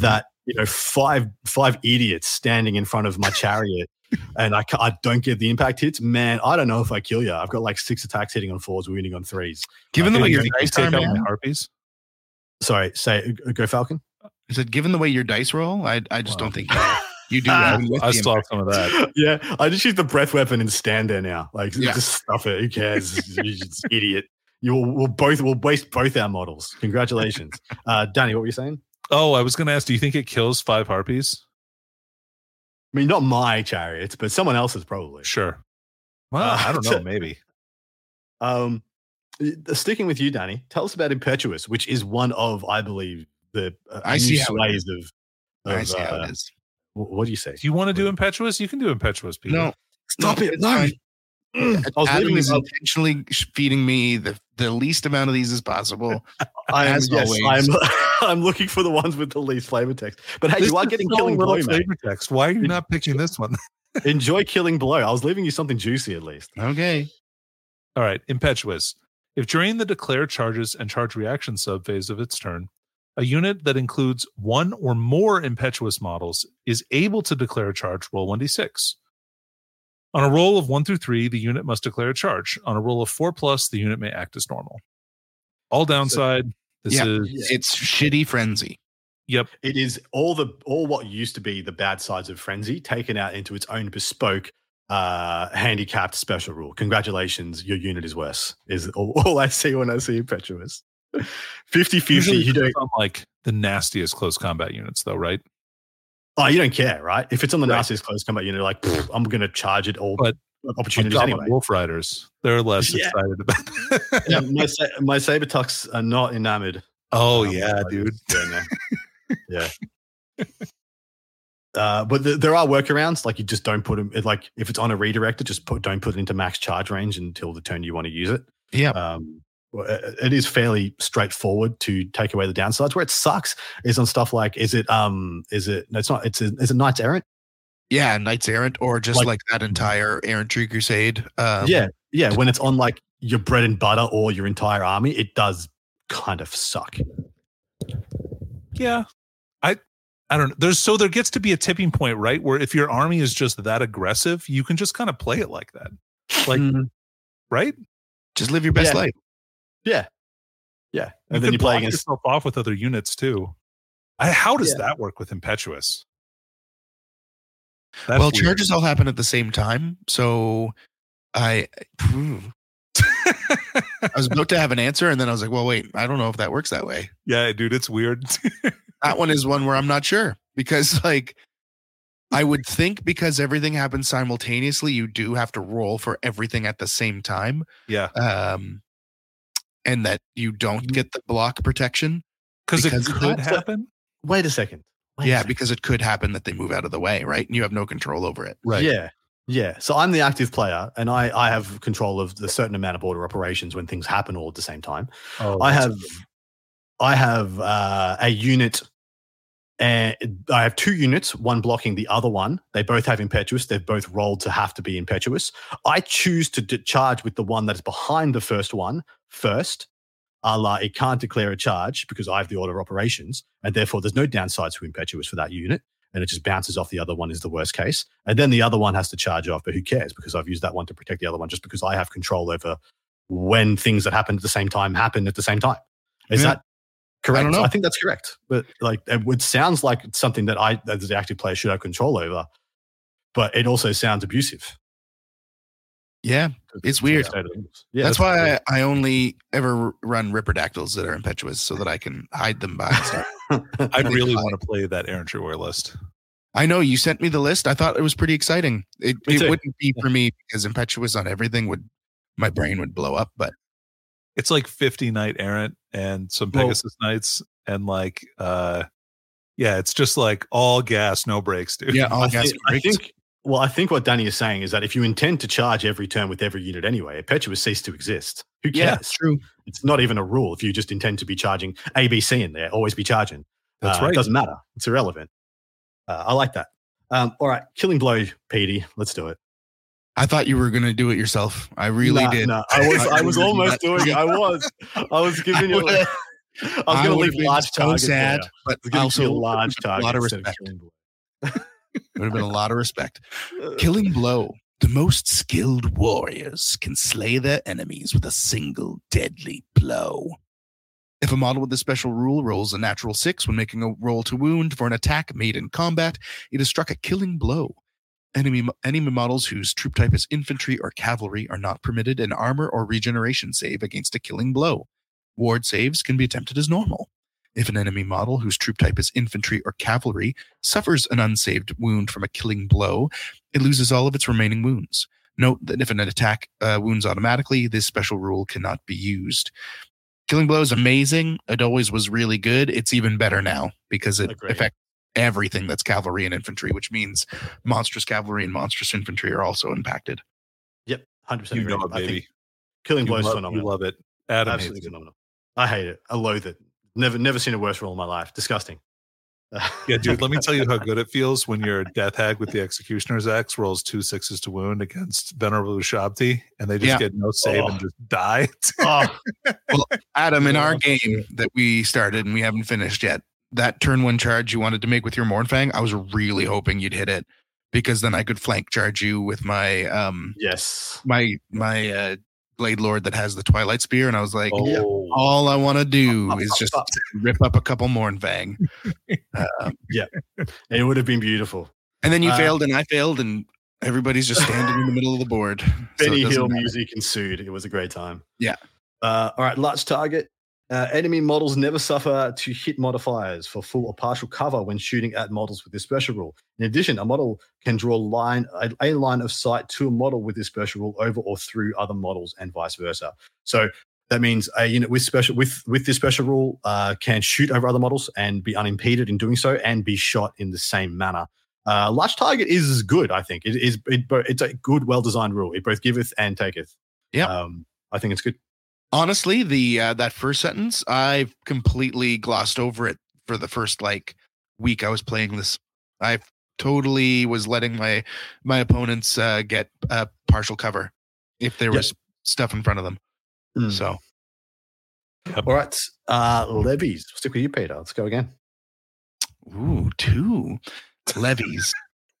you know, five five idiots standing in front of my chariot, and I, ca- I don't get the impact hits, man, I don't know if I kill you. I've got like six attacks hitting on fours, winning on threes. Given Uh, the way your You dice take are, out my man, harpies. Sorry, say go Falcon. I said, given the way your dice roll, I I just Wow. don't think you, you do Ah, that. with I the saw impact. some of that. Yeah, I just use the breath weapon and stand there now. Like, Yeah. just stuff it. Who cares? You're just idiot. You will we'll both we'll waste both our models. Congratulations, uh, Danny. What were you saying? Oh, I was going to ask, do you think it kills five harpies? I mean, not my chariots, but someone else's probably. Sure. Well, Uh, I don't know. Maybe. Um, uh, sticking with you, Danny. Tell us about Impetuous, which is one of, I believe, the uh, I see new how it sways of. of I see how uh, it is. wh- What do you say? Do you want to do impetuous? You can do impetuous, Peter. No, Stop no, it! it's No. fine. Mm. I was Adam leaving is this. intentionally sh- feeding me the, the least amount of these as possible. I am, as yes, always. I'm. I'm looking for the ones with the least flavor text. But hey, This you are is getting so Killing little Blow, mate. flavor text. Why are you not picking this one? Enjoy Killing Blow. I was leaving you something juicy at least. Okay. All right, impetuous. If during the declare charges and charge reaction subphase of its turn, a unit that includes one or more impetuous models is able to declare a charge, roll one d six. On a roll of one through three, the unit must declare a charge. On a roll of four plus, the unit may act as normal. All downside. This Yeah. is Yeah. It's shitty frenzy. yep. It is all the all what used to be the bad sides of Frenzy taken out into its own bespoke uh handicapped special rule. Congratulations, your unit is worse. Is all, all I see when I see Impetuous. fifty fifty, Usually you don't it's on like the nastiest close combat units, though, right? oh you don't care, right? If it's on the Right. nastiest close combat unit, like pfft, I'm gonna charge it all But opportunities Like anyway. Wolf Riders, they're less Yeah. excited about that. Yeah, my sa- my Sabertucks are not enamored. Oh Um, yeah, dude. Yeah, no. yeah. Uh, but th- there are workarounds. Like you just don't put them. Like if it's on a redirector, just put don't put it into max charge range until the turn you want to use it. Yeah. Um, well, it it is fairly straightforward to take away the downsides. Where it sucks is on stuff like is it um is it no it's not it's a, is it Knights Errant? Yeah. Knights Errant, or just Like- like, that entire Errant Tree Crusade. Um, yeah, yeah. When it's on like your bread and butter or your entire army, it does kind of suck. Yeah. I I don't know. There's so there gets to be a tipping point, right? Where if your army is just that aggressive, you can just kind of play it like that. Like, Mhm. right? Just live your best Yeah. life. Yeah, yeah. And You then can you play block against. yourself off with other units too. I, how does Yeah. that work with Impetuous? That's Well, weird. charges all happen at the same time. So I, phew. I was about to have an answer, and then I was like, well, wait, I don't know if that works that way. Yeah, dude, it's weird. That one is one where I'm not sure, because like I would think because everything happens simultaneously, you do have to roll for everything at the same time. yeah, Um, and that you don't get the block protection. because it Because of could that. happen. Wait a second. Wait a Yeah, second. because it could happen that they move out of the way, right? And you have no control over it. Right. Yeah. Yeah. So I'm the active player and I, I have control of the certain amount of border operations when things happen all at the same time. Oh, I that's have I have uh, a unit and I have two units, one blocking the other one. They both have impetuous. They've both rolled to have to be impetuous. I choose to d- charge with the one that is behind the first one first. A la, it can't declare a charge because I have the order of operations, and therefore there's no downsides to impetuous for that unit, and it just bounces off the other one is the worst case. And then the other one has to charge off, but who cares? Because I've used that one to protect the other one just because I have control over when things that happen at the same time happen at the same time. Is Yeah. that correct? I don't know. I think that's correct. But like it would sounds like it's something that I as the active player should have control over, but it also sounds abusive. Yeah. It's weird. Yeah, that's why I, I only ever run Ripperdactyls that are impetuous so that I can hide them behind stuff. I really fine. want to play that Errantry War list. I know you sent me the list. I thought it was pretty exciting. It, Me it too. wouldn't be for me because impetuous on everything would, my brain would blow up. But It's like fifty Knight Errant and some Well- Pegasus Knights and like uh yeah, it's just like all gas, no brakes, dude. yeah, all I gas think, I brakes. think well, I think what Danny is saying is that if you intend to charge every turn with every unit anyway, impetuous cease to exist. Who Yeah, cares? true. It's not even a rule. If you just intend to be charging A B C in there, always be charging. That's Uh, right. It doesn't matter. It's irrelevant. Uh, I like that. Um, all right, Killing Blow, Petey. Let's do it. I thought you were going to do it yourself. I really Nah, did. nah, I was. thought I you was were gonna do almost that. doing it. I was. I was giving I you. would- I was I going to would've leave been large so target sad, there. but I was also going to large a lot target of instead of respect. killing blow. Would have been a lot of respect. Killing blow. The most skilled warriors can slay their enemies with a single deadly blow. If a model with this special rule rolls a natural six when making a roll to wound for an attack made in combat, it is struck a killing blow. Enemy, enemy models whose troop type is infantry or cavalry are not permitted an armor or regeneration save against a killing blow. Ward saves can be attempted as normal. If an enemy model whose troop type is infantry or cavalry suffers an unsaved wound from a killing blow, it loses all of its remaining wounds. Note that if an attack uh, wounds automatically, this special rule cannot be used. Killing blow is amazing. It always was really good. It's even better now because it Agreed. affects everything that's cavalry and infantry, which means monstrous cavalry and monstrous infantry are also impacted. Yep, one hundred percent You agree. know it, I think baby. killing You blow is love, phenomenal. you love it. Adam Absolutely hates it. phenomenal. I hate it. I loathe it. Never, never seen a worse role in my life. Disgusting. Yeah, dude, let me tell you how good it feels when your death hag with the Executioner's Axe rolls two sixes to wound against Venerable Ushabti, and they just Yeah. get no save Oh. and just die. Oh, Adam, in our Yeah. game that we started and we haven't finished yet, that turn one charge you wanted to make with your Mornfang, I was really hoping you'd hit it because then I could flank charge you with my um yes. my my uh, Blade Lord that has the Twilight Spear, and I was like, Oh, all I want to do is just rip up a couple Mornfang. Um, It would have been beautiful. and then you Uh, failed, and I failed, and everybody's just standing in the middle of the board. So it Benny doesn't Hill matter. music ensued. It was a great time. Yeah. Uh, all right, large target. Uh, enemy models never suffer to hit modifiers for full or partial cover when shooting at models with this special rule. In addition, a model can draw line a, a line of sight to a model with this special rule over or through other models and vice versa. So that means a unit with special with with this special rule uh, can shoot over other models and be unimpeded in doing so, and be shot in the same manner. Uh, large target is good, I think. It is it, it's a good, well designed rule. It both giveth and taketh. Yeah. um, I think it's good. Honestly, the uh, that first sentence, I completely glossed over it for the first like week I was playing this. I totally was letting my my opponents uh, get uh, partial cover if there Yep. was stuff in front of them. Mm. So All right, uh, levies. Stick with you, Peter. Let's go again. Ooh, two levies.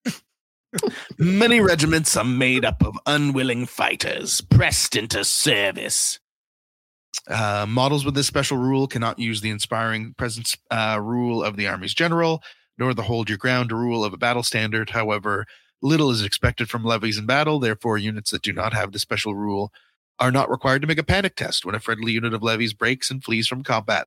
Many regiments are made up of unwilling fighters pressed into service. Uh, models with this special rule cannot use the inspiring presence uh, rule of the Army's general, nor the hold your ground rule of a battle standard. However, little is expected from levies in battle. Therefore, units that do not have the special rule are not required to make a panic test when a friendly unit of levies breaks and flees from combat.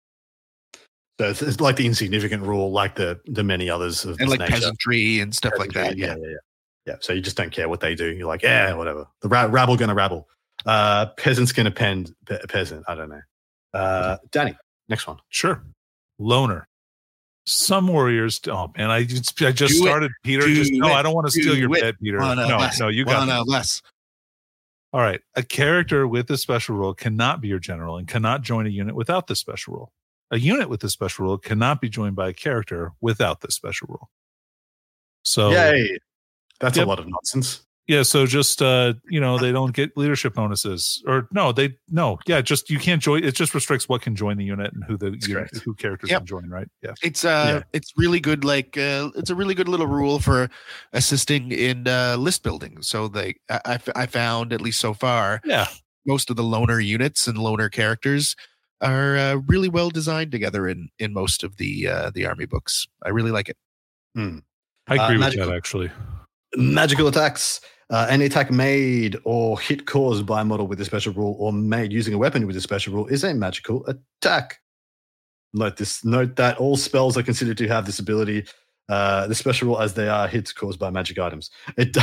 So it's, it's like the insignificant rule, like the the many others of And this like nature. peasantry and stuff like that. yeah, Yeah. yeah, yeah, yeah. So you just don't care what they do. You're like, yeah, whatever. The ra- rabble gonna rabble. Uh, peasants gonna pend pe- peasant. I don't know. Uh, Danny, next one. sure. Loner. Some warriors. Oh man, I just I just Do it. started, Peter. Do Just no, it. I don't want to steal Do your it. bed, Peter. One, uh, No, less. no, you got One, this. uh, less. All right. A character with this special rule cannot be your general and cannot join a unit without this special rule. A unit with this special rule cannot be joined by a character without this special rule. So Yay! That's Yep. a lot of nonsense. yeah, so just uh, you know, they don't get leadership bonuses, or no, they no, yeah, just you can't join. It just restricts what can join the unit and who the unit, correct. who characters Yep. can join. Right? Yeah. It's uh, Yeah. it's really good. Like uh, it's a really good little rule for assisting in uh, list building. So they, I, I f- I found at least so far, Yeah. most of the loner units and loner characters are uh, really well designed together in in most of the uh, the army books. I really like it. Hmm. I Uh, agree with magical- that actually. Magical attacks. Uh, any attack made or hit caused by a model with a special rule or made using a weapon with a special rule is a magical attack. Note this. Note that all spells are considered to have this ability, uh, the special rule, as they are hits caused by magic items. It.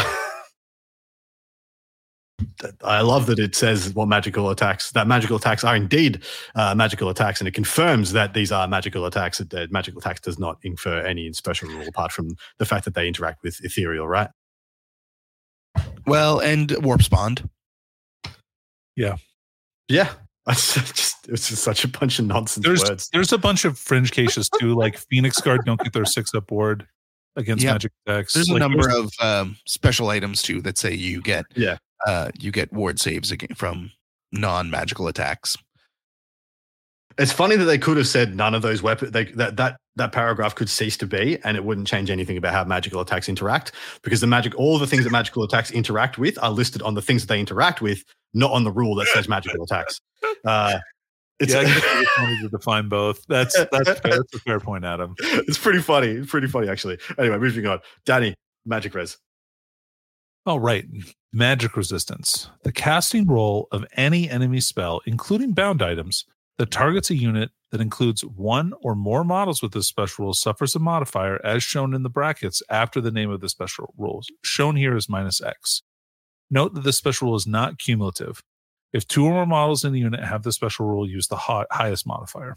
I love that it says what magical attacks, that magical attacks are indeed uh, magical attacks, and it confirms that these are magical attacks. That uh, magical attacks does not infer any special rule apart from the fact that they interact with ethereal, right? Well, and warp spawned. Yeah. It's just, it's just such a bunch of nonsense There's words. there's a bunch of fringe cases too, like Phoenix Guard don't get their six up board against Yep. magic attacks. There's Like, a number of um, special items too that say you get Yeah. uh, you get ward saves again from non magical attacks. It's funny that they could have said none of those weapons. They, that that that paragraph could cease to be, and it wouldn't change anything about how magical attacks interact, because the magic, all the things that magical attacks interact with are listed on the things that they interact with, not on the rule that says magical attacks. Uh, it's yeah, I just wanted to define both. That's that's fair. That's a fair point, Adam. It's pretty funny. It's pretty funny, actually. Anyway, moving on. Danny, magic res. Oh, right. Magic resistance. The casting roll of any enemy spell, including bound items, that targets a unit that includes one or more models with this special rule suffers a modifier as shown in the brackets after the name of the special rules. Shown here is minus X. Note that the special rule is not cumulative. If two or more models in the unit have the special rule, use the hot, highest modifier.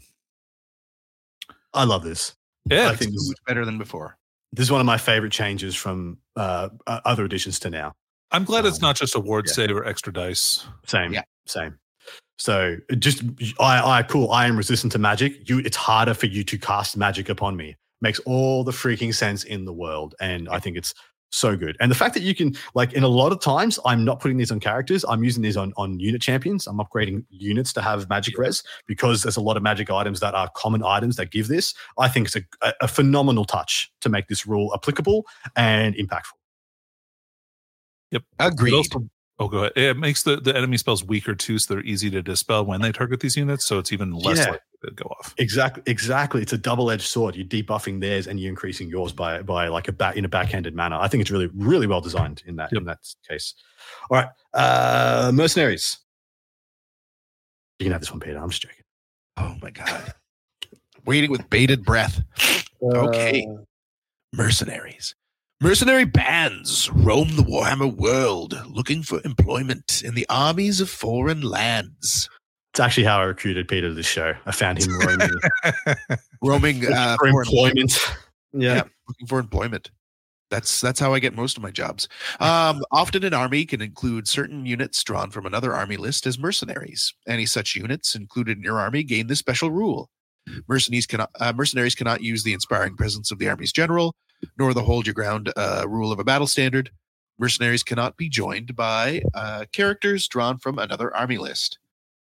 I love this. Yeah, I think this It's is, much better than before. this is one of my favorite changes from uh, uh, other editions to now. I'm glad it's Um, not just a ward yeah. save or extra dice. Same, Yeah. same. So it just, I, I, cool. I am resistant to magic. You, it's harder for you to cast magic upon me. Makes all the freaking sense in the world, and I think it's so good. And the fact that you can, like, in a lot of times, I'm not putting these on characters. I'm using these on on unit champions. I'm upgrading units to have magic res because there's a lot of magic items that are common items that give this. I think it's a, a, a phenomenal touch to make this rule applicable and impactful. Yep. Agreed. It also, oh, go ahead. It makes the, the enemy spells weaker too, so they're easy to dispel when they target these units, so it's even less Yeah. likely to go off. Exactly, exactly. It's a double-edged sword. You're debuffing theirs and you're increasing yours by by like a back in a backhanded manner. I think it's really, really well designed in that Yep. in that case. All right, uh, mercenaries. You can have this one, Peter. I'm just joking. Oh my god. Waiting with bated breath. Okay. Uh, Mercenaries. Mercenary bands roam the Warhammer world looking for employment in the armies of foreign lands. it's actually how I recruited Peter to this show. I found him roaming Roaming uh, for foreign employment. Yeah. Yeah, looking for employment. That's that's how I get most of my jobs. Um, often an army can include certain units drawn from another army list as mercenaries. Any such units included in your army gain this special rule. Mercenaries cannot uh, mercenaries cannot use the inspiring presence of the army's general, nor the hold your ground uh, rule of a battle standard. Mercenaries cannot be joined by uh, characters drawn from another army list.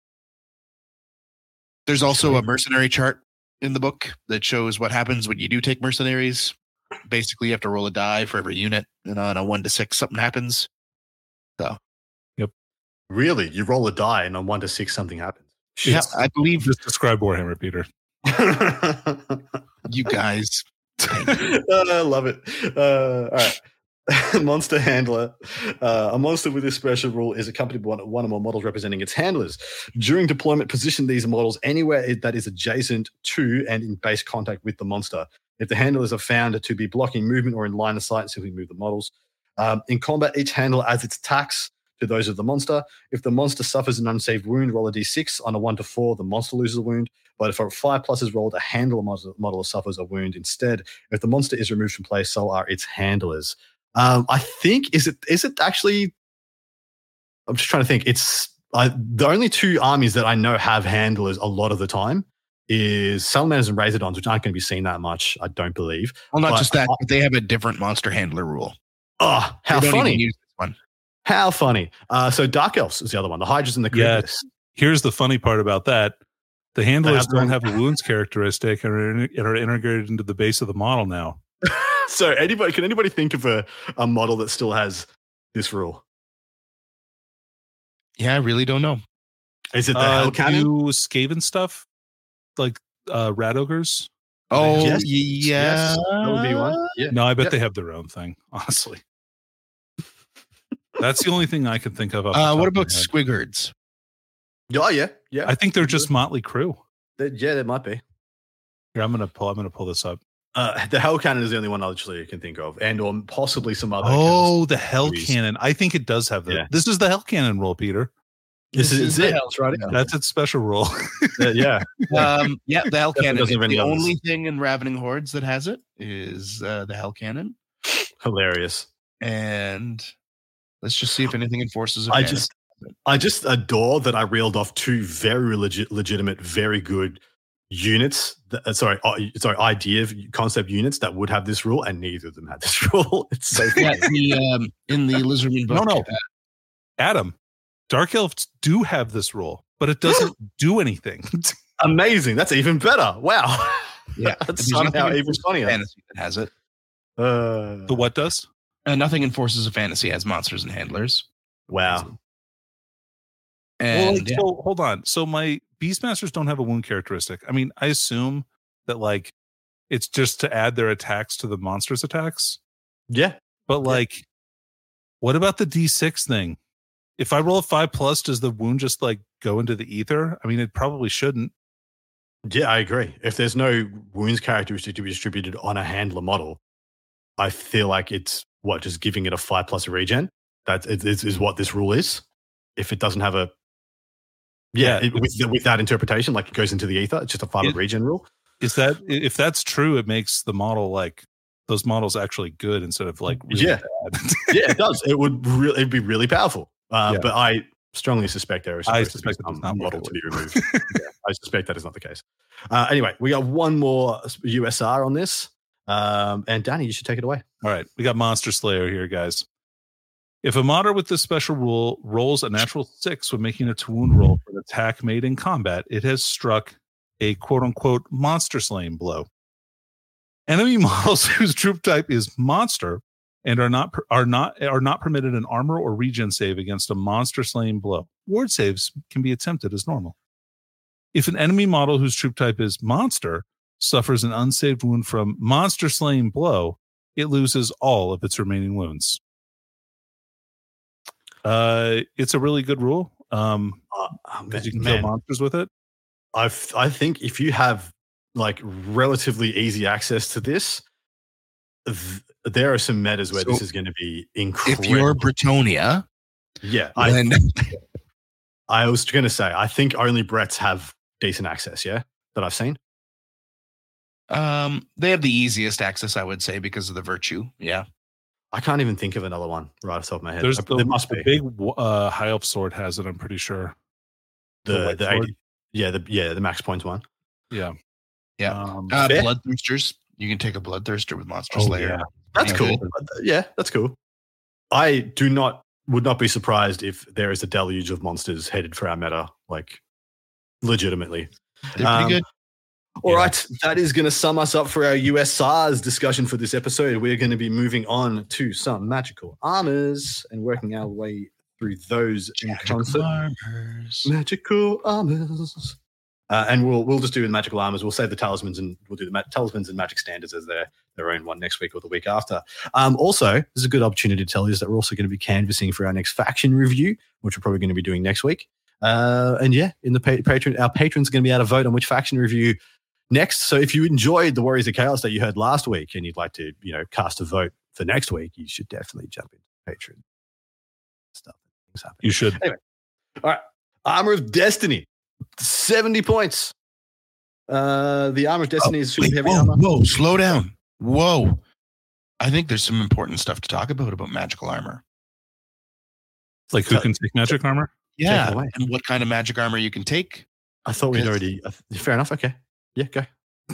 There's also a mercenary chart in the book that shows what happens when you do take mercenaries. Basically, you have to roll a die for every unit, and on a one to six, something happens. So, Really? You roll a die and on one to six something happens. yeah, I believe Just describe Warhammer, Peter. you guys. I love it. Uh, all right. Monster handler. Uh, a monster with this special rule is accompanied by one, one or more models representing its handlers. During deployment, position these models anywhere it- that is adjacent to and in base contact with the monster. If the handlers are found to be blocking movement or in line of sight, simply move the models. Um, in combat, each handler adds its attacks to those of the monster. If the monster suffers an unsaved wound, roll a d six. On a one to four, the monster loses a wound. But if a five plus is rolled, a handler model, model suffers a wound instead. If the monster is removed from play, so are its handlers. Um, I think is it is it actually? I'm just trying to think. It's I, the only two armies that I know have handlers a lot of the time is Salamanders and Razordons, which aren't going to be seen that much. I don't believe. Well, not But- just that, but they have a different monster handler rule. Oh, how They don't even funny! use this one. How funny! Uh, so Dark Elves is the other one. The Hydras and the Yeah. Charybdis. Here's the funny part about that. The handlers have their don't own- have a wounds characteristic and are, and are integrated into the base of the model now. So anybody can anybody think of a, a model that still has this rule? Yeah, I really don't know. Is it the Uh, Hell Cannon? do Skaven stuff like uh, Rat Ogres? Oh, Yes. yeah. Yes, that would be one. Yeah. No, I bet Yep. they have their own thing, honestly. That's the only thing I can think of. off the Uh, top what of my about head. Squiggards? Oh yeah, yeah. I think they're just Motley Crue. They- yeah, there might be. Here, I'm gonna pull. I'm gonna pull this up. Uh, the Hell Cannon is the only one I literally can think of, and or possibly some other. Oh, the Hell movies. Cannon. I think it does have that. Yeah. This is the Hell Cannon rule, Peter. this, is, the it. Hell That's right. That's its special rule. Uh, yeah. Um, yeah, the Hell Definitely Cannon. doesn't have any The others. only thing in Ravening Hordes that has it is uh, the Hell Cannon. Hilarious. And let's just see if anything enforces it. I just, I just adore that I reeled off two very legit, legitimate, very good units. That, uh, sorry, uh, sorry, idea of concept units that would have this rule, and neither of them had this rule. It's so funny. yeah, the, um, in the Lizardman book. No, no. uh, Adam, Dark Elves do have this rule, but it doesn't do anything. Amazing. That's even better. Wow. Yeah, That's there's nothing somehow in even Forces of funnier. Fantasy that has it. Uh, The what does? Uh, nothing in Forces of Fantasy has monsters and handlers. wow. And well, like, yeah. so hold on. So my Beastmasters don't have a wound characteristic. I mean, I assume that like it's just to add their attacks to the monster's attacks. Yeah. But like, what about the D six thing? If I roll a five plus, does the wound just like go into the ether? I mean, it probably shouldn't. Yeah, I agree. If there's no wounds characteristic to be distributed on a handler model, I feel like it's what just giving it a five plus regen. That is, is, is what this rule is. If it doesn't have a yeah, Yeah, it, with with that interpretation, like it goes into the ether, it's just a five It- regen rule. Is that if that's true, it makes the model like those models actually good instead of like really Yeah. bad. Yeah, it does. It would really, it'd be really powerful. Uh, Yeah. But I strongly suspect there is I supposed to be suspect it some does not model work. to be removed. Yeah, I suspect that is not the case. Uh, anyway, we got one more U S R on this, um, and Danny, you should take it away. All right, we got Monster Slayer here, guys. If a modder with this special rule rolls a natural six when making a to wound roll for an attack made in combat, it has struck a quote unquote monster slaying blow. Enemy models whose troop type is monster and are not are not are not permitted an armor or regen save against a monster slaying blow. Ward saves can be attempted as normal. If an enemy model whose troop type is monster suffers an unsaved wound from monster slaying blow, it loses all of its remaining wounds. Uh, it's a really good rule. Um, Uh, oh, because man, you can man, kill monsters with it. I I think if you have like relatively easy access to this, th- there are some metas where So, this is going to be If incredible. you're Bretonia, yeah, I, then I was going to say I think only Bretts have decent access. Yeah, that I've seen. um, they have the easiest access, I would say, because of the virtue. Yeah. I can't even think of another one right off the top of my head. There's Uh, the, there must the be big uh, high elf sword has it. I'm pretty sure. the the white the sword? eighty, yeah the yeah the max points one. Yeah, Yeah. Um, Uh, Fair. Bloodthirsters. You can take a Bloodthirster with Monster oh, Slayer. yeah. That's Yeah, cool. good. Uh, Yeah, that's cool. I do not would not be surprised if there is a deluge of monsters headed for our meta, like legitimately. They're pretty Um, good. All Yeah. right, that is going to sum us up for our U S SARS discussion for this episode. We're going to be moving on to some magical armors and working our way through those in concert. Armors. Magical armors. Uh, and we'll we'll just do the magical armors. We'll save the talismans and we'll do the ma- talismans and magic standards as their their own one next week or the week after. Um, also, this is a good opportunity to tell you that we're also going to be canvassing for our next faction review, which we're probably going to be doing next week. Uh, and yeah, in the pa- patron, our patrons are going to be able to vote on which faction review next. So if you enjoyed the Warriors of Chaos that you heard last week and you'd like to, you know, cast a vote for next week, you should definitely jump into Patreon stuff. Things happen. You should. All right. Armor of Destiny, seventy points. Uh, the Armor of Destiny is super Wait, heavy whoa, armor. whoa, slow down. Whoa. I think there's some important stuff to talk about about magical armor. Like who So- can take magic armor? Yeah. away. And what kind of magic armor you can take. I thought we'd Because- already. Uh, fair enough. Okay. Yeah, go.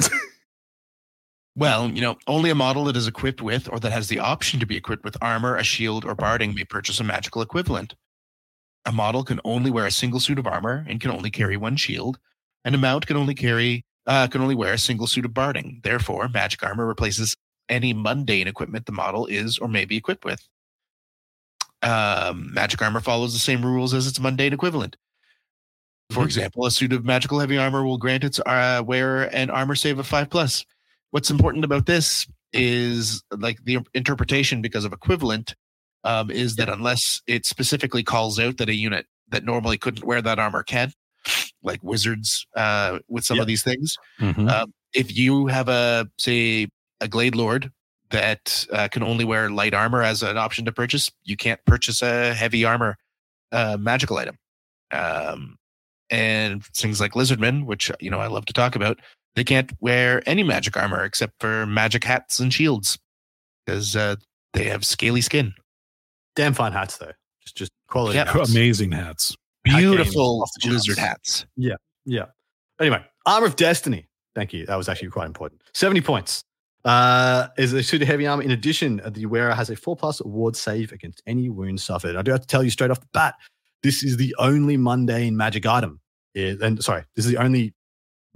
Well, you know, only a model that is equipped with or that has the option to be equipped with armor, a shield, or barding may purchase a magical equivalent. A model can only wear a single suit of armor and can only carry one shield, and a mount can only carry uh, can only wear a single suit of barding. Therefore, magic armor replaces any mundane equipment the model is or may be equipped with. Um, magic armor follows the same rules as its mundane equivalent. For Mhm. example, a suit of magical heavy armor will grant its uh, wearer an armor save of five plus. What's important about this is like the interpretation because of equivalent um, is that unless it specifically calls out that a unit that normally couldn't wear that armor can, like wizards uh, with some Yeah. of these things, Mhm. um, if you have a say a Glade Lord that uh, can only wear light armor as an option to purchase, you can't purchase a heavy armor uh, magical item. Um, and things like Lizardmen, which you know I love to talk about, they can't wear any magic armor except for magic hats and shields because uh, they have scaly skin. Damn fine hats though. Just just quality. Yeah. hats. Amazing hats. Hat game Beautiful off the charts. lizard hats. Yeah. Anyway, Armor of Destiny. Thank you. That was actually quite important. seventy points. Uh, is a suit of heavy armor. In addition, the wearer has a four plus ward save against any wound suffered. I do have to tell you straight off the bat, this is the only mundane magic item. It- and sorry, this is the only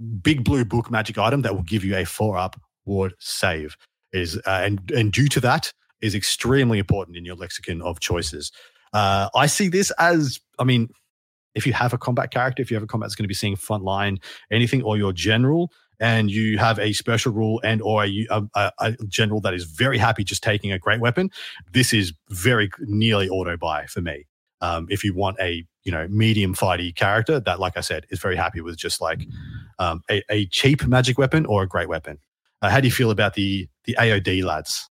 big blue book magic item that will give you a four up ward save. Is uh, and and due to that is extremely important in your lexicon of choices. Uh, I see this as, I mean, if you have a combat character, if you have a combat that's going to be seeing frontline, anything, or your general, and you have a special rule and or a, a, a general that is very happy just taking a great weapon, this is very nearly auto buy for me. Um, if you want a you know medium fighty character that, like I said, is very happy with just like um, a, a cheap magic weapon or a great weapon. Uh, how do you feel about the the A O D, lads?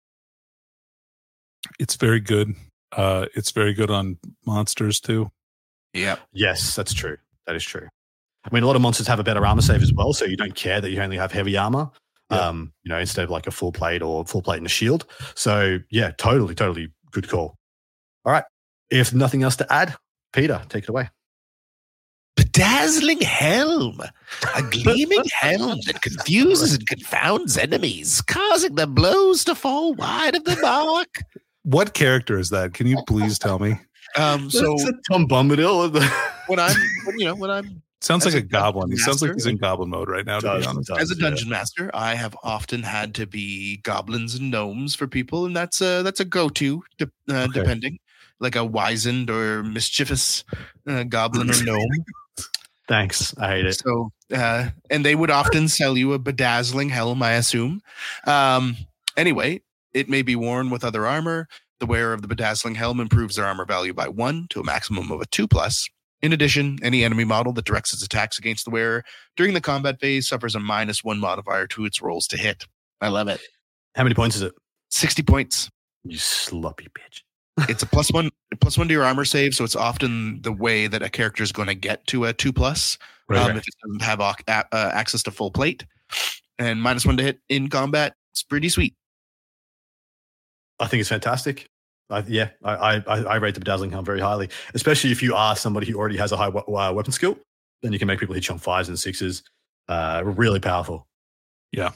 It's very good. Uh, it's very good on monsters too. Yeah. Yes, that's true. That is true. I mean, a lot of monsters have a better armor save as well, so you don't care that you only have heavy armor. Yeah. Um, you know, instead of like a full plate or full plate and a shield. So yeah, totally, totally good call. All right. If nothing else to add, Peter, take it away. Bedazzling helm, a gleaming helm that confuses and confounds enemies, causing their blows to fall wide of the mark. What character is that? Can you please tell me? Um, so It's a Tom Bombadil. when I'm, when, you know, when I'm Sounds As like a a goblin. He sounds like master- he's in goblin mode right now, to Does, be honest. does, as a yeah. dungeon master, I have often had to be goblins and gnomes for people, and that's a that's a go-to, de- uh, Okay. depending, like a wizened or mischievous uh, goblin or gnome. Thanks. I hate it. So, uh, and they would often sell you a bedazzling helm, I assume. Um, anyway, it may be worn with other armor. The wearer of the bedazzling helm improves their armor value by one to a maximum of a two plus. In addition, any enemy model that directs its attacks against the wearer during the combat phase suffers a minus one modifier to its rolls to hit. I love it. How many points is it? sixty points. You sloppy bitch. It's a plus one, plus one to your armor save, so it's often the way that a character is going to get to a two plus. Right, um, right. If it doesn't have ac- a- uh, access to full plate, and minus one to hit in combat, it's pretty sweet. I think it's fantastic. I, yeah, I, I I rate the bedazzling helm very highly, especially if you are somebody who already has a high we- uh, weapon skill. Then you can make people hit you on fives and sixes. Uh, really powerful. Yeah.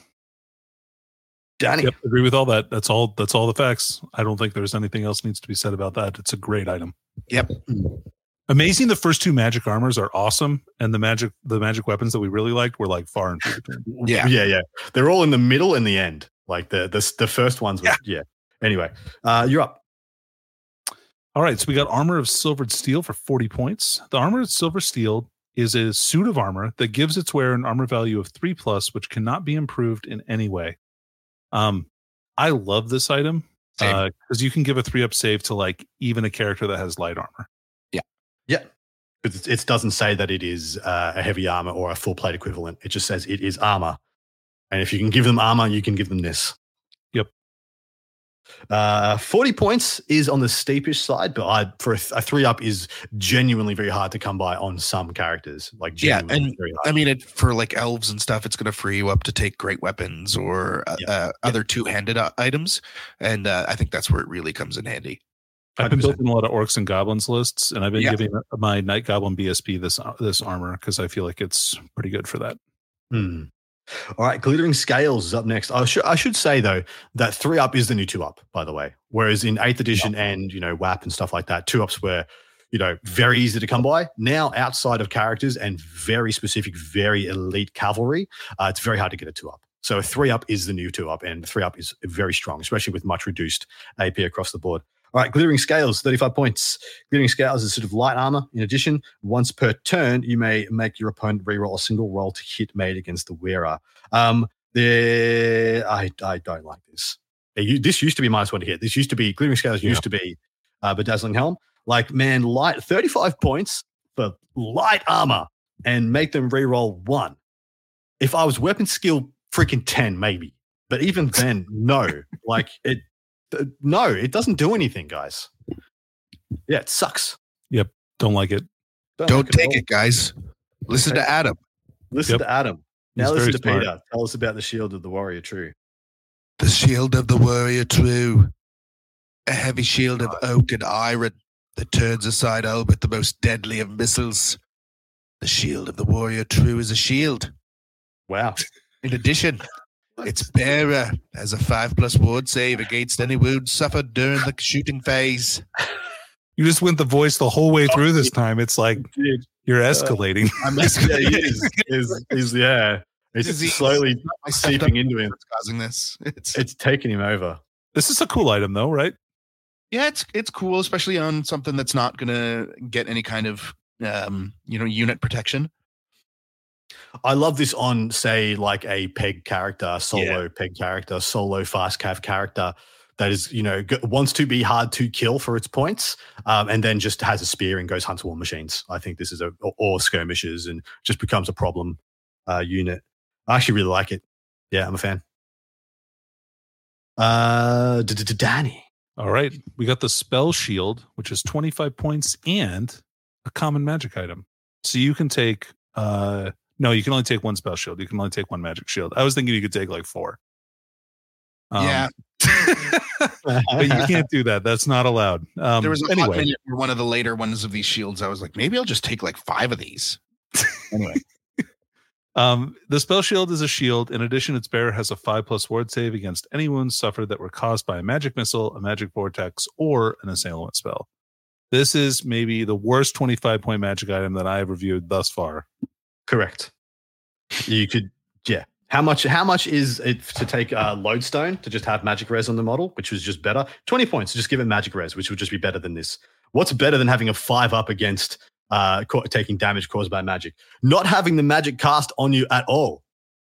Danny. Yep, agree with all that. That's all. That's all the facts. I don't think there's anything else needs to be said about that. It's a great item. Yep. Amazing. The first two magic armors are awesome, and the magic the magic weapons that we really liked were like far and few between. Yeah. yeah, yeah. They're all in the middle and the end. Like the the the first ones. Was, yeah. yeah. Anyway, uh, you're up. All right, so we got armor of silvered steel for forty points. The armor of silver steel is a suit of armor that gives its wearer an armor value of three plus, which cannot be improved in any way. Um, I love this item because uh, you can give a three up save to like even a character that has light armor. Yeah. It, it doesn't say that it is uh, a heavy armor or a full plate equivalent. It just says it is armor. And if you can give them armor, you can give them this. Yep. Uh, forty points is on the steepish side, but I for a, th- a three up is genuinely very hard to come by on some characters. Like Yeah, genuinely and very I hard. mean, it for like elves and stuff, it's going to free you up to take great weapons or uh, Yeah. uh, other two-handed uh, items, and uh, I think that's where it really comes in handy. I've been one hundred percent. building a lot of orcs and goblins lists, and I've been Yeah. giving my Night Goblin B S P this this armor because I feel like it's pretty good for that. Hmm. All right, glittering scales is up next. I should I should say though that three up is the new two up, by the way. Whereas in eighth edition and you know W A P and stuff like that, two ups were you know very easy to come by. Now outside of characters and very specific, very elite cavalry, uh, it's very hard to get a two up. So a three up is the new two up, and three up is very strong, especially with much reduced A P across the board. All right, glittering scales, thirty-five points. Glittering scales is sort of light armor. In addition, once per turn, you may make your opponent reroll a single roll to hit made against the wearer. Um, there, I, I don't like this. You, this used to be minus one to hit. This used to be glittering scales. Used to be uh, bedazzling helm. Like man, light thirty-five points for light armor and make them reroll one. If I was weapon skill, freaking ten maybe. But even then, no. Like it. Uh, no, it doesn't do anything, guys. Yeah, it sucks. Don't like it. Don't like at take all. it, guys. Listen Okay. to Adam. Listen Yep. to Adam. Now He's listen very to smart. Peter. Tell us about the shield of the warrior true. The shield of the warrior true. A heavy shield of oak and iron that turns aside Albert, the most deadly of missiles. The shield of the warrior true is a shield. Wow. In addition, its bearer has a five plus ward save against any wounds suffered during the shooting phase. You just went the voice the whole way through this time. It's like Dude, you're escalating. I'm yeah, he is. Is is yeah. It's Disease. slowly my seeping into him. It's causing this. It's It's taking him over. This is a cool item, though, right? yeah, it's it's cool, especially on something that's not gonna get any kind of um you know unit protection. I love this on, say, like a peg character, solo yeah. peg character, solo fast cav character that is, you know, g- wants to be hard to kill for its points, um, and then just has a spear and goes hunts war machines. I think this is a or, or skirmishes and just becomes a problem uh, unit. I actually really like it. Yeah, I'm a fan. Uh, Danny. All right, we got the spell shield, which is twenty-five points and a common magic item. So you can take. Uh, no, you can only take one spell shield. You can only take one magic shield. I was thinking you could take like four. Um, yeah. But you can't do that. That's not allowed. Um, there was a anyway. hot minute where one of the later ones of these shields, I was like, maybe I'll just take like five of these. Anyway. um, the spell shield is a shield. In addition, its bearer has a five plus ward save against any wounds suffered that were caused by a magic missile, a magic vortex, or an assailant spell. This is maybe the worst twenty-five point magic item that I have reviewed thus far. Correct. You could, yeah. How much? How much is it to take uh, Lodestone to just have magic res on the model, which was just better? Twenty points to just give it magic res, which would just be better than this. What's better than having a five up against uh, co- taking damage caused by magic? Not having the magic cast on you at all.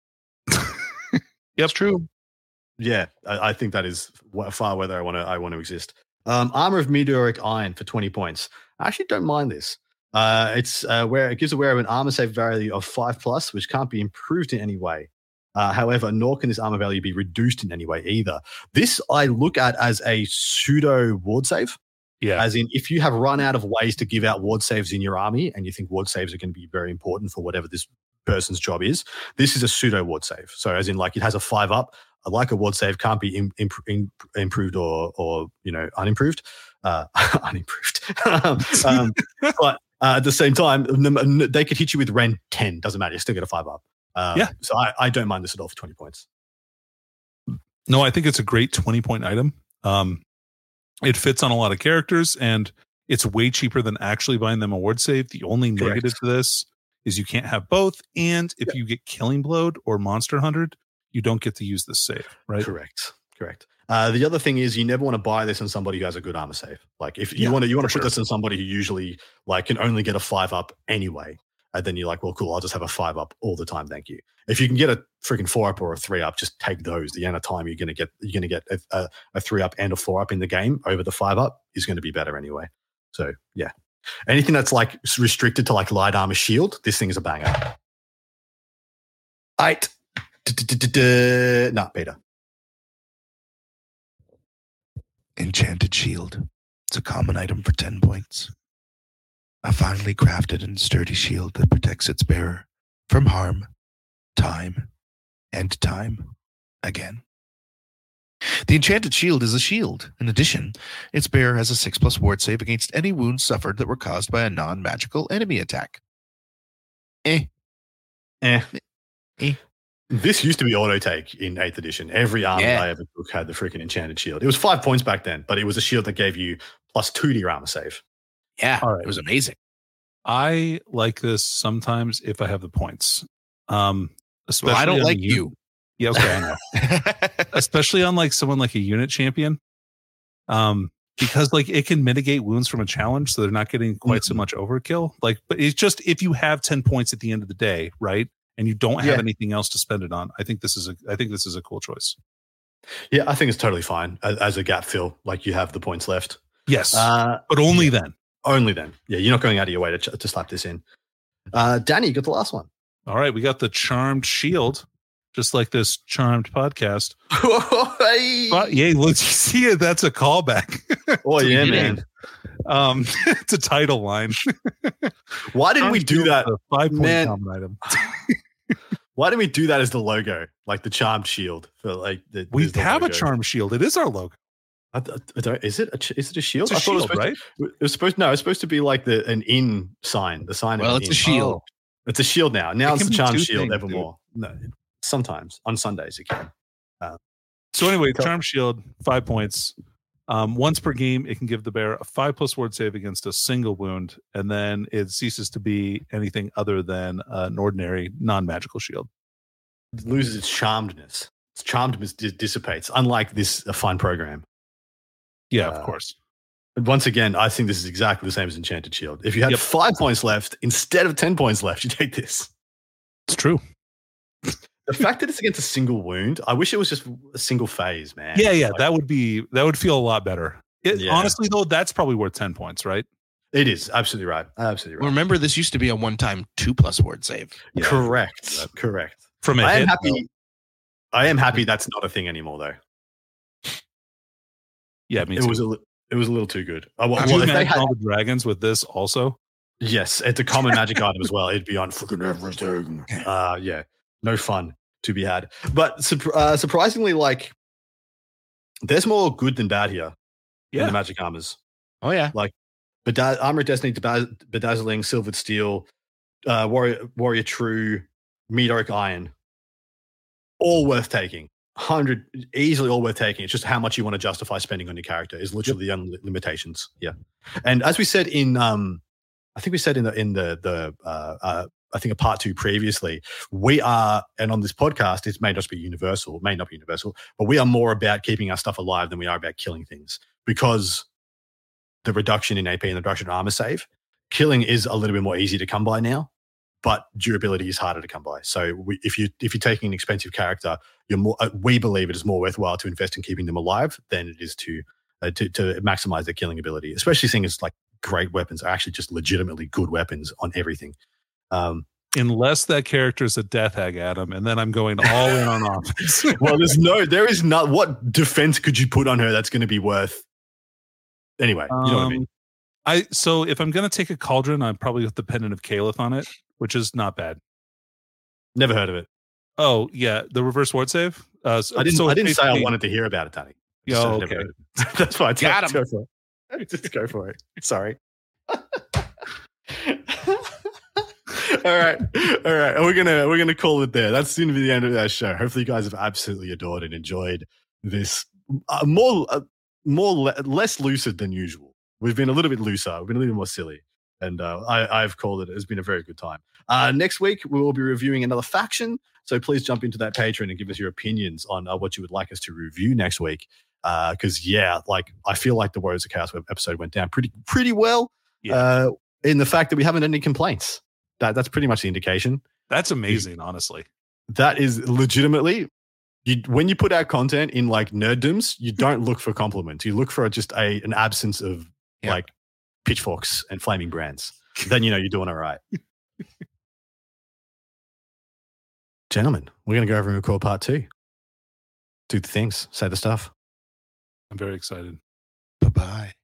Yep, true. Yeah, I, I think that is far whether I want to. I want to exist. Um, Armor of Meteoric Iron for twenty points. I actually don't mind this. Uh, it's uh, where it gives a wearer an armor save value of five plus, which can't be improved in any way. Uh, however, nor can this armor value be reduced in any way either. This I look at as a pseudo ward save. Yeah. As in, if you have run out of ways to give out ward saves in your army and you think ward saves are going to be very important for whatever this person's job is, this is a pseudo ward save. So as in, like, it has a five up, like a ward save can't be in, in, in, improved or, or, you know, unimproved. Uh, unimproved. um, but uh, at the same time, they could hit you with Ren ten. Doesn't matter. You still get a five up. Um, yeah. So I, I don't mind this at all for twenty points. No, I think it's a great twenty point item. Um, it fits on a lot of characters, and it's way cheaper than actually buying them a ward save. The only Correct. negative to this is you can't have both, and if yeah. you get Killing Blowed or Monster Hunted, you don't get to use this save, right? Correct. Correct. Uh, the other thing is you never want to buy this on somebody who has a good armor save. Like if you yeah, want to, you want to put sure. this in somebody who usually like can only get a five up anyway. And then you're like, well, cool, I'll just have a five up all the time. Thank you. If you can get a freaking four up or a three up, just take those. The amount of time you're going to get, you're going to get a, a, a three up and a four up in the game over the five up is going to be better anyway. So yeah, anything that's like restricted to like light armor shield, this thing is a banger. Eight. No, Peter. Enchanted Shield. It's a common item for ten points. A finely crafted and sturdy shield that protects its bearer from harm, time, and time again. The Enchanted Shield is a shield. In addition, its bearer has a six plus ward save against any wounds suffered that were caused by a non-magical enemy attack. Eh. Eh. Eh. This used to be auto take in eighth edition. Every army Yeah. I ever took had the freaking enchanted shield. It was five points back then, but it was a shield that gave you plus two to your armor save. Yeah, All right. it was amazing. I like this sometimes if I have the points. Um, especially Well, I don't on like the you. Yeah, okay, I know. Especially on like someone like a unit champion. Um, because like it can mitigate wounds from a challenge, so they're not getting quite so much overkill. Like, but it's just if you have ten points at the end of the day, right? And you don't have Yeah. anything else to spend it on. I think this is a I think this is a cool choice. Yeah, I think it's totally fine as, as a gap fill. Like you have the points left. Yes. Uh, but only then. only then. Yeah, you're not going out of your way to, ch- to slap this in. Uh, Danny, you got the last one. All right, we got the Charmed Shield, just like this Charmed podcast. Hey. But, yeah, look, you see it. That's a callback. Oh, to the yeah, game. man. Um, it's a title line. Why didn't we Charmed do Shield's that? a five point Man. common item. Why didn't we do that as the logo? Like the charmed shield. For like the, We is the have a logo. Charmed Shield. It is our logo. I, th- I don't, is it a, ch- is it a shield? It's a I thought it was shield, supposed right? to, it was supposed no, it's supposed to be like the an in sign, the sign. Well, of it's an a in. shield. Oh, it's a shield now. Now It it's can the be charmed two shield things, evermore. No, sometimes on Sundays it can. So anyway, Tell- Charmed Shield, five points. Um, once per game, it can give the bear a five plus ward save against a single wound, and then it ceases to be anything other than uh, an ordinary non-magical shield. It loses its charmedness. Its charmedness dis- dissipates, unlike this a fine program. Yeah, Uh, of course. But once again, I think this is exactly the same as Enchanted Shield. If you had Yep. five points left instead of ten points left, you take this. It's true. The fact that it's against a single wound, I wish it was just a single phase, man. Yeah, yeah, Like, that would be that would feel a lot better. It, Yeah. Honestly, though, that's probably worth ten points, right? it is absolutely right. Absolutely right. Remember, this used to be a one-time two plus ward save. Yeah. Correct. Correct. From a I am hit, happy. I am happy that's not a thing anymore, though. yeah, me It too. was a li- it was a little too good. Uh, well, Could well, you if they imagine had, all the dragons with this also? yes, it's a common magic item as well. It'd be on freaking everything. Uh, yeah, no fun to be had. But surp- uh, surprisingly, like, there's more good than bad here in Yeah. the magic armors. Oh yeah. Bedaz- Armor of Destiny, Bedaz- Bedazzling, Silvered Steel, uh, Warrior, Warrior True, Meteoric Iron, all worth taking. one hundred easily all worth taking. It's just how much you want to justify spending on your character is literally the only limitations. Yeah, and as we said in, um, I think we said in the in the the uh, uh, I think a part two previously, we are, and on this podcast, it may just be universal, it may not be universal, but we are more about keeping our stuff alive than we are about killing things because the reduction in A P and the reduction in armor save, killing is a little bit more easy to come by now, but durability is harder to come by. So we, if you if you're taking an expensive character, you're more. Uh, we believe it is more worthwhile to invest in keeping them alive than it is to uh, to, to maximize their killing ability. Especially seeing as like great weapons are actually just legitimately good weapons on everything. Um, Unless that character is a death hag, Adam, and then I'm going all in on offense. well, there's no, there is not. What defense could you put on her that's going to be worth? Anyway, you know what I mean. Um, I so if I'm gonna take a cauldron, I'm probably with the Pendant of Caliph on it, which is not bad. Never heard of it. Oh yeah, the reverse ward save. Uh, so, I didn't. so I didn't say I basically- wanted to hear about it, Danny. Yeah, Just, I've oh, never okay. heard of it. That's why I Got just him. go for it. Just go for it. Sorry. all right, all right. We're gonna we're gonna call it there. That's going to be the end of our show. Hopefully, you guys have absolutely adored and enjoyed this. Uh, more, uh, more le- less lucid than usual. We've been a little bit looser. We've been a little bit more silly, and uh, I, I've called it. It's been a very good time. Uh, next week we will be reviewing another faction. So please jump into that Patreon and give us your opinions on uh, what you would like us to review next week. Because uh, yeah, like I feel like the Warriors of Chaos episode went down pretty pretty well. Yeah. Uh, in the fact that we haven't had any complaints. That that's pretty much the indication. That's amazing, honestly. That is legitimately. You, when you put out content in like nerddoms, you don't look for compliments. You look for just a an absence of Yeah. like pitchforks and flaming brands. Then you know you're doing all right. Gentlemen, we're going to go over and record part two. Do the things, say the stuff. I'm very excited. Bye-bye.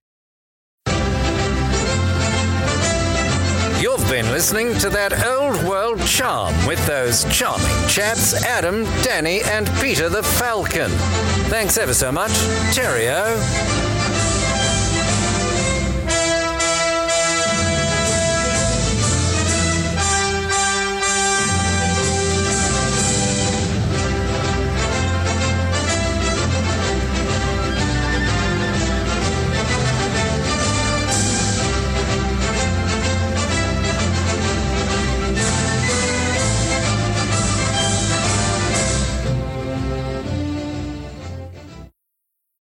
You've been listening to That Old World Charm with those charming chaps Adam, Danny, and Peter the Falcon. Thanks ever so much. Cheerio.